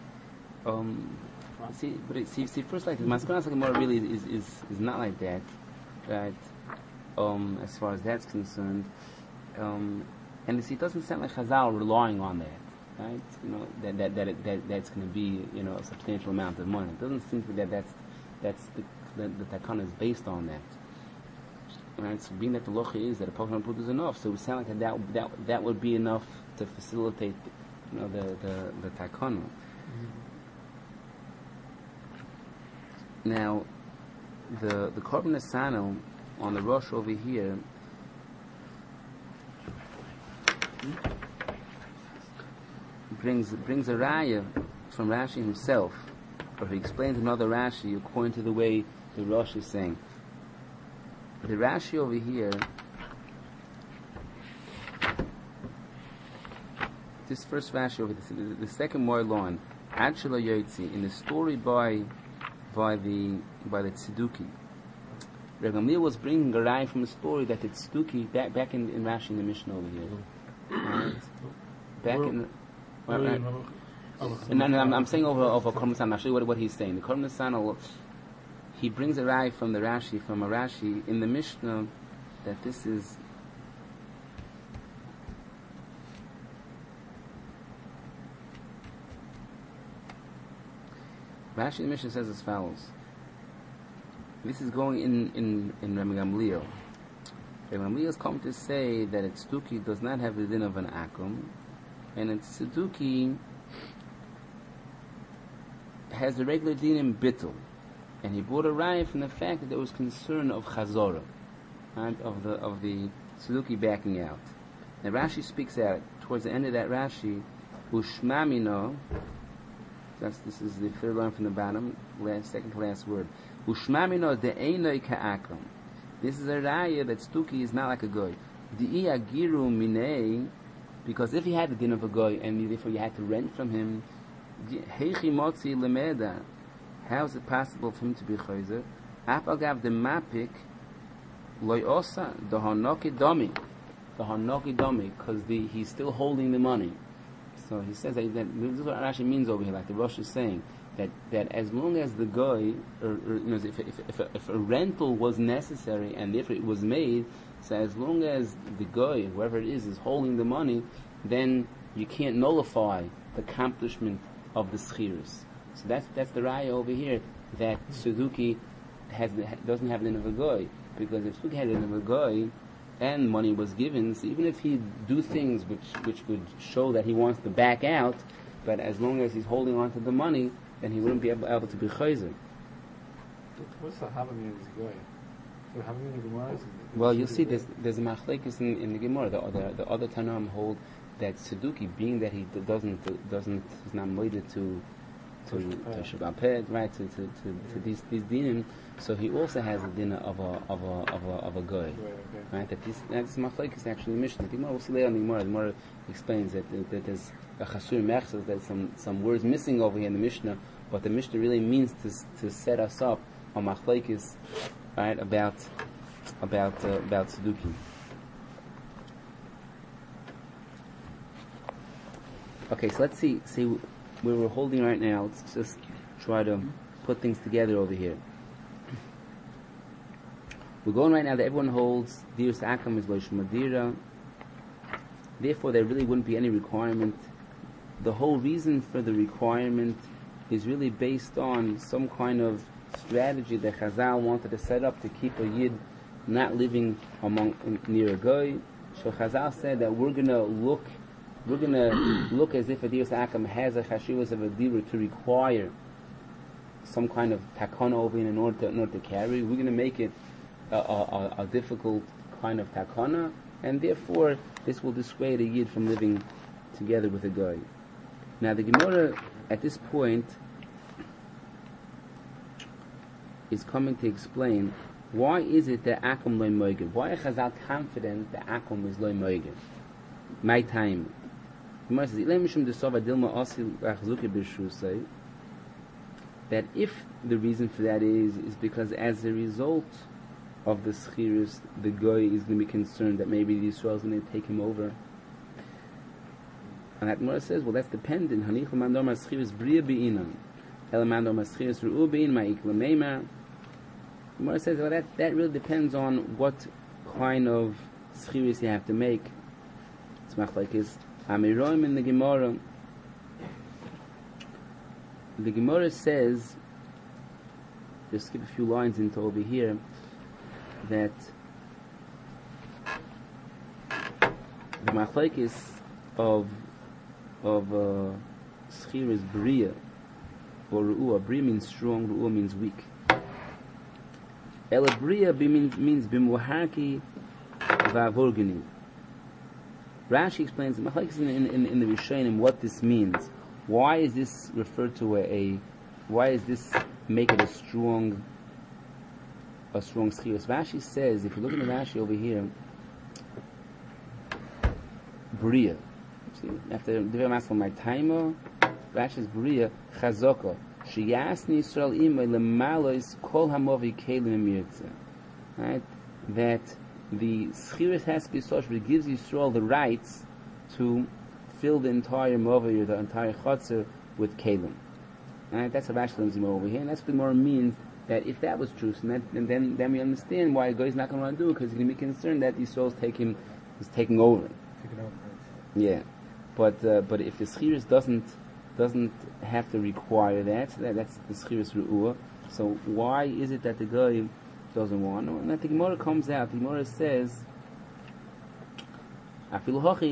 Um. See, but it, see, see, first, like the Maskanas Gemara really is, is is not like that, right? Um, as far as that's concerned, um, and you see, it doesn't sound like Chazal relying on that, right? You know, that that that it, that that's going to be you know a substantial amount of money. It doesn't seem to be that that's that's the the, the takana is based on that, right? So being that the locha is that a Pokemon put is enough, so it would sound like that that that, that would be enough to facilitate, you know, the the the takana. Now, the the Korban Asano on the Rosh over here brings brings a raya from Rashi himself, or he explains another Rashi according to the way the Rosh is saying. The Rashi over here, this first Rashi over this, the, the second more line, Ad Shelo Yotzi, in the story by by the by the Tzeduki. Reb Gamliel was bringing a raya from a story that the Tzeduki back back in, in Rashi in the Mishnah over here. Right? Back in right, right. No, no, I'm, I'm saying over over Korban Asano. I'll show you what, what he's saying. The Korban Asano, he brings a raya from the Rashi from a Rashi in the Mishnah that this is. Rashi in the Mishnah says as follows. This is going in in in Reb Gamliel. Reb Gamliel has come to say that a Tzeduki does not have the din of an akum, and a Tzeduki has the regular din in bittul, and he brought a raya from the fact that there was concern of chazorah, right, of the of the Tzeduki backing out. Now Rashi speaks out towards the end of that Rashi, ushmamino. That's, this is the third line from the bottom, last, second to last word. Ushmamino de'enoi ka'akum. This is a raya that Tzeduki is not like a goy. Di'i agiru minei, because if he had the din of a goy and therefore you had to rent from him, heichi motzi lemeda. How is it possible for him to be chayzer? Apagav de mapik loy osa the hanoki domi, the hanoki domi, because the he's still holding the money. So he says that, that this is what Rashi means over here, like the Rosh is saying, that, that as long as the guy, or, or you know, if, if, if, a, if a rental was necessary and therefore it was made, so as long as the guy, whoever it is, is holding the money, then you can't nullify the accomplishment of the schiris. So that's that's the raya over here, that Tzeduki has doesn't have the name of a guy, because if Tzeduki had the name of a guy, and money was given, so even if he do things which which would show that he wants to back out, but as long as he's holding on to the money, then he wouldn't be able, able to be chayzer. What's the Hava mean of this guy? So how many Gemaras? Well, you'll see there's there's a machlekes in, in the Gemara. The other the other Tanaim hold that Saduki, being that he d- doesn't doesn't is not moided to to to Shabbat Ped, right, to to, to, to these these dinim, so he also has a dinner of a of a of a of a goy, right? That this that's machlekes actually Mishnah. The Gemara, we'll see later in the Gemara. The Gemara explains that, that, that there's a chasur mechzos, there's some some words missing over here in the Mishnah, but the Mishnah really means to to set us up on machlekes, right, about about uh, about Saduki. Okay, so let's see see where we're holding right now. Let's just try to put things together over here. We're going right now that everyone holds Diras Akam is Loish Madira. Therefore, there really wouldn't be any requirement. The whole reason for the requirement is really based on some kind of strategy that Chazal wanted to set up to keep a Yid not living among near a Goy. So Chazal said that we're going to look We're going to look as if a Diras Akam has a chashivas of a dira to require some kind of takana over in order to, in order to carry. We're going to make it a, a, a difficult kind of takana, and therefore this will dissuade a yid from living together with a guy. Now the Gemara at this point is coming to explain why is it that Akum loy moiged? Why is Chazal confident that Akum is loy moiged? My time. That if the reason for that is is because as a result of the schirus, the goy is going to be concerned that maybe the Yisrael is going to take him over. And that Gemara says, well, that's dependent. Hanich l'mandor maschirus bria be'inan, el mandor maschirus ru'u be'in ma'ik l'meima. Gemara says, well, that that really depends on what kind of schirus you have to make. It's machlekes Amiroim in the Gemara. The Gemara says, just skip a few lines into over here, that the machlekes of of uh, schir is bria or ru'ua. Bria means strong, ru'ua means weak. Ela bria means means bimuhaki va'vorgani. Rashi explains in, in, in, in the Rishonim what this means. Why is this referred to a, a why is this make it a strong a strong schirus? Rashi says, if you look at the Rashi over here, Bria. See, after Divrei Masal my timer, Rashi's Bria Chazaka. Sheyasni Yisrael imay lemalois kol hamovi kelim mirtze. Right? That the schirus has to be such that it gives Yisrael the rights to fill the entire movie or the entire chutzner with kelim. Right? That's a Rashi learns over here, and that's what more means that if that was true, so that, and then then we understand why a guy is not going to want to do it, because he's going to be concerned that Yisrael is taking is taking over. Taking over. Yeah, but uh, but if the schirus doesn't doesn't have to require that, that that's the schirus ru'ua. So why is it that the guy doesn't want? And that the Gemara comes out. The Gemara says, that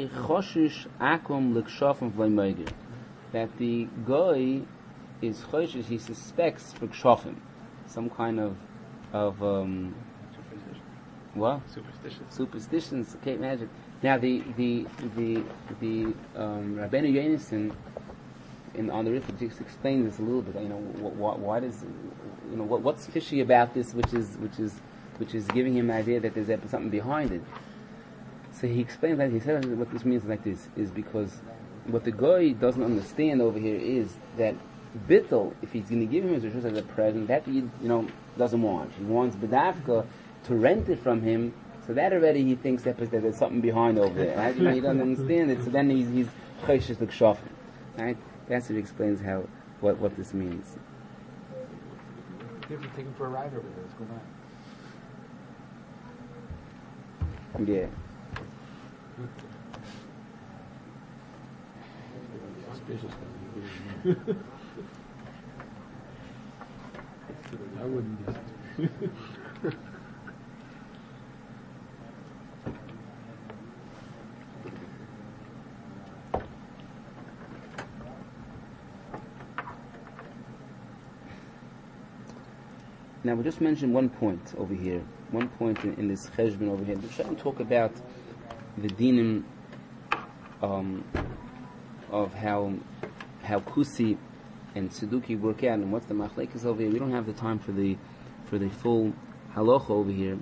the guy is choshish, he suspects for kshofim, some kind of of um, Superstition. what Superstition. superstitions, okay, magic. Now the the the the um, Rabbeinu Yonason in on the Rif just explains this a little bit. You know, wh- wh- why does you know what, what's fishy about this, which is which is which is giving him an idea that there's something behind it. So he explains that he says what this means like this is because what the guy doesn't understand over here is that bittul, if he's going to give him his rishus as a present, that he you know doesn't want. He wants bedavka to rent it from him. So that already he thinks that there's something behind over there. Right? You know, he doesn't understand it. So then he's he's choshish the kshofim. Right? That's what explains how what what this means. People taking for a ride over there. What's going on? Yeah. Suspicious. I wouldn't be. Now we'll just mention one point over here, one point in, in this cheshbon over here. We're trying to talk about the dinim um, of how how kusi and tzeduki work out, and what's the machlekes over here. We don't have the time for the for the full halacha over here,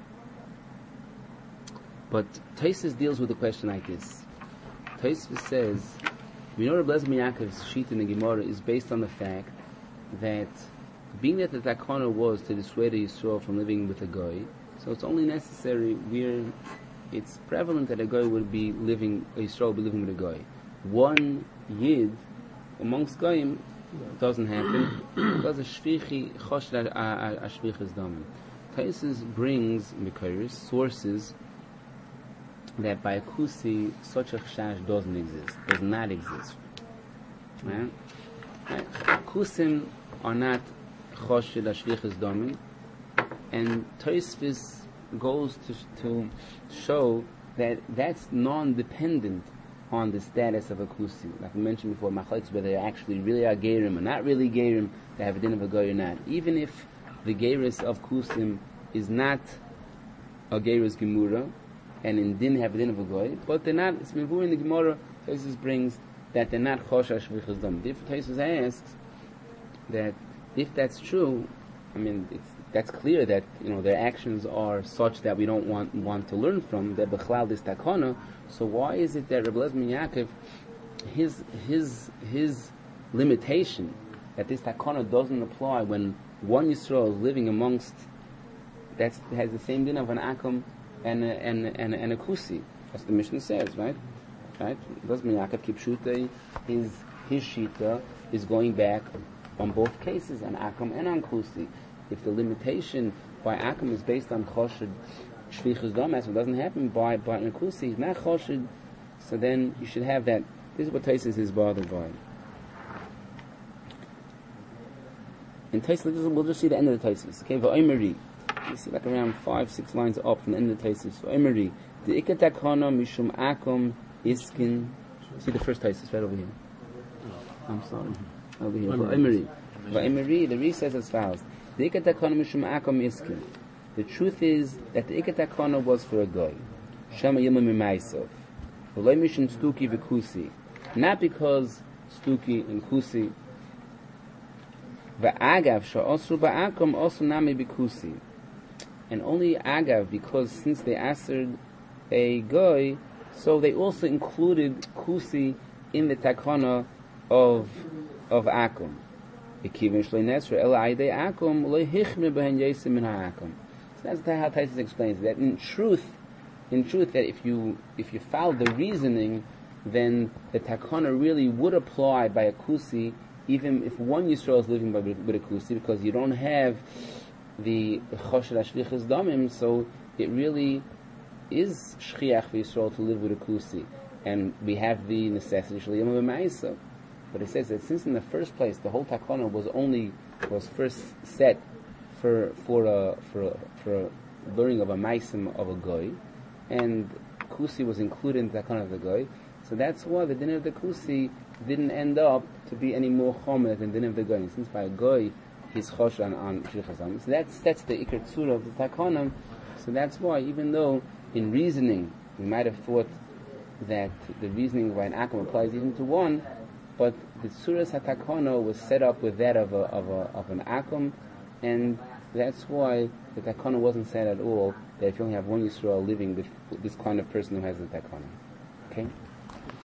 but Tosfos deals with the question like this. Tosfos says, we know Rebbe Lezer ben Yaakov's sheet in the Gemara is based on the fact that being that the takana was to dissuade a Yisrael from living with a goy, so it's only necessary where it's prevalent that a goy would be living, a Yisrael would be living with a goy. One yid amongst goyim doesn't happen because a shvichi choshed a shvichas damim. Tosfos brings mikoros sources that by a kusi such a chashash doesn't exist, does not exist. Right? Right. Kusim are not choshed a shvichas damim, and Tosfos goes to to show that that's non-dependent on the status of a kusi. Like we mentioned before, machlokes whether they actually really are gerim or not really gerim, they have a din of a goy or not. Even if the geris of kusim is not a geris gemura, and in din have a din of a goy, but they're not. It's mevu in the Gemara. Tosfos brings that they're not chosha shvichas dam. If Tosfos asks that if that's true, I mean it's that's clear that you know their actions are such that we don't want want to learn from. That bechlal this takana. So why is it that Rebbe Lezer ben Yaakov, his his his limitation that this takana doesn't apply when one Yisrael is living amongst that has the same din of an akum and a, and and and a kusi, as the Mishnah says, right? Right? Rebbe Lezer ben Yaakov kipshutei, his his shita is going back on both cases, on akum and on kusi. If the limitation by akum is based on choshed shvichas dam, as it doesn't happen by by an kusi, he's not choshed, so then you should have that. This is what Tosfos is bothered by. In Tosfos, we'll just see the end of the Tosfos. Okay, va'omeri. You see like around five, six lines up from the end of the Tosfos. Va'omeri. The ikatakana mishum akum iskin. See the first Tosfos right over here. I'm sorry. Over here. Va'omeri. Va'omeri. The Re says as follows. The ikatakana mishum akum iskin. The truth is that the ikatakana was for a goy. Shema yilma mimaisov. V'loy mishum stuki v'kusi. Not because stuki and kusi. V'agav sha'osru ba'akum also nami b'kusi. And only agav, because since they answered a goy, so they also included kusi in the takana of of akum. V'kivin shlei nesra ela aydei akum lo hichme b'hen yesim min ha'akum. So that's how Tosfos explains that. In truth, in truth, that if you if you follow the reasoning, then the takana really would apply by a kusi, even if one Yisrael is living by, with a kusi, because you don't have the choshed hashlichas damim, so it really is shchiach for Yisrael to live with a kusi, and we have the necessity shaliyam b'ma'isa. But it says that since in the first place the whole takana was only was first set for for a for a, for a learning of a ma'asim of a goy, and kusi was included in the takana of the goy, so that's why the din of the kusi didn't end up to be any more chomer than din of the goy. Since by a goy he's chosh on, on shlichas damim, so that's that's the ikar tzura of the takana. So that's why, even though in reasoning we might have thought that the reasoning by an akum applies even to one, but the tzuras hatakana was set up with that of a of a of an akum, and that's why the takana wasn't said at all that if you only have one Yisrael living with this kind of person who has the takana. Okay.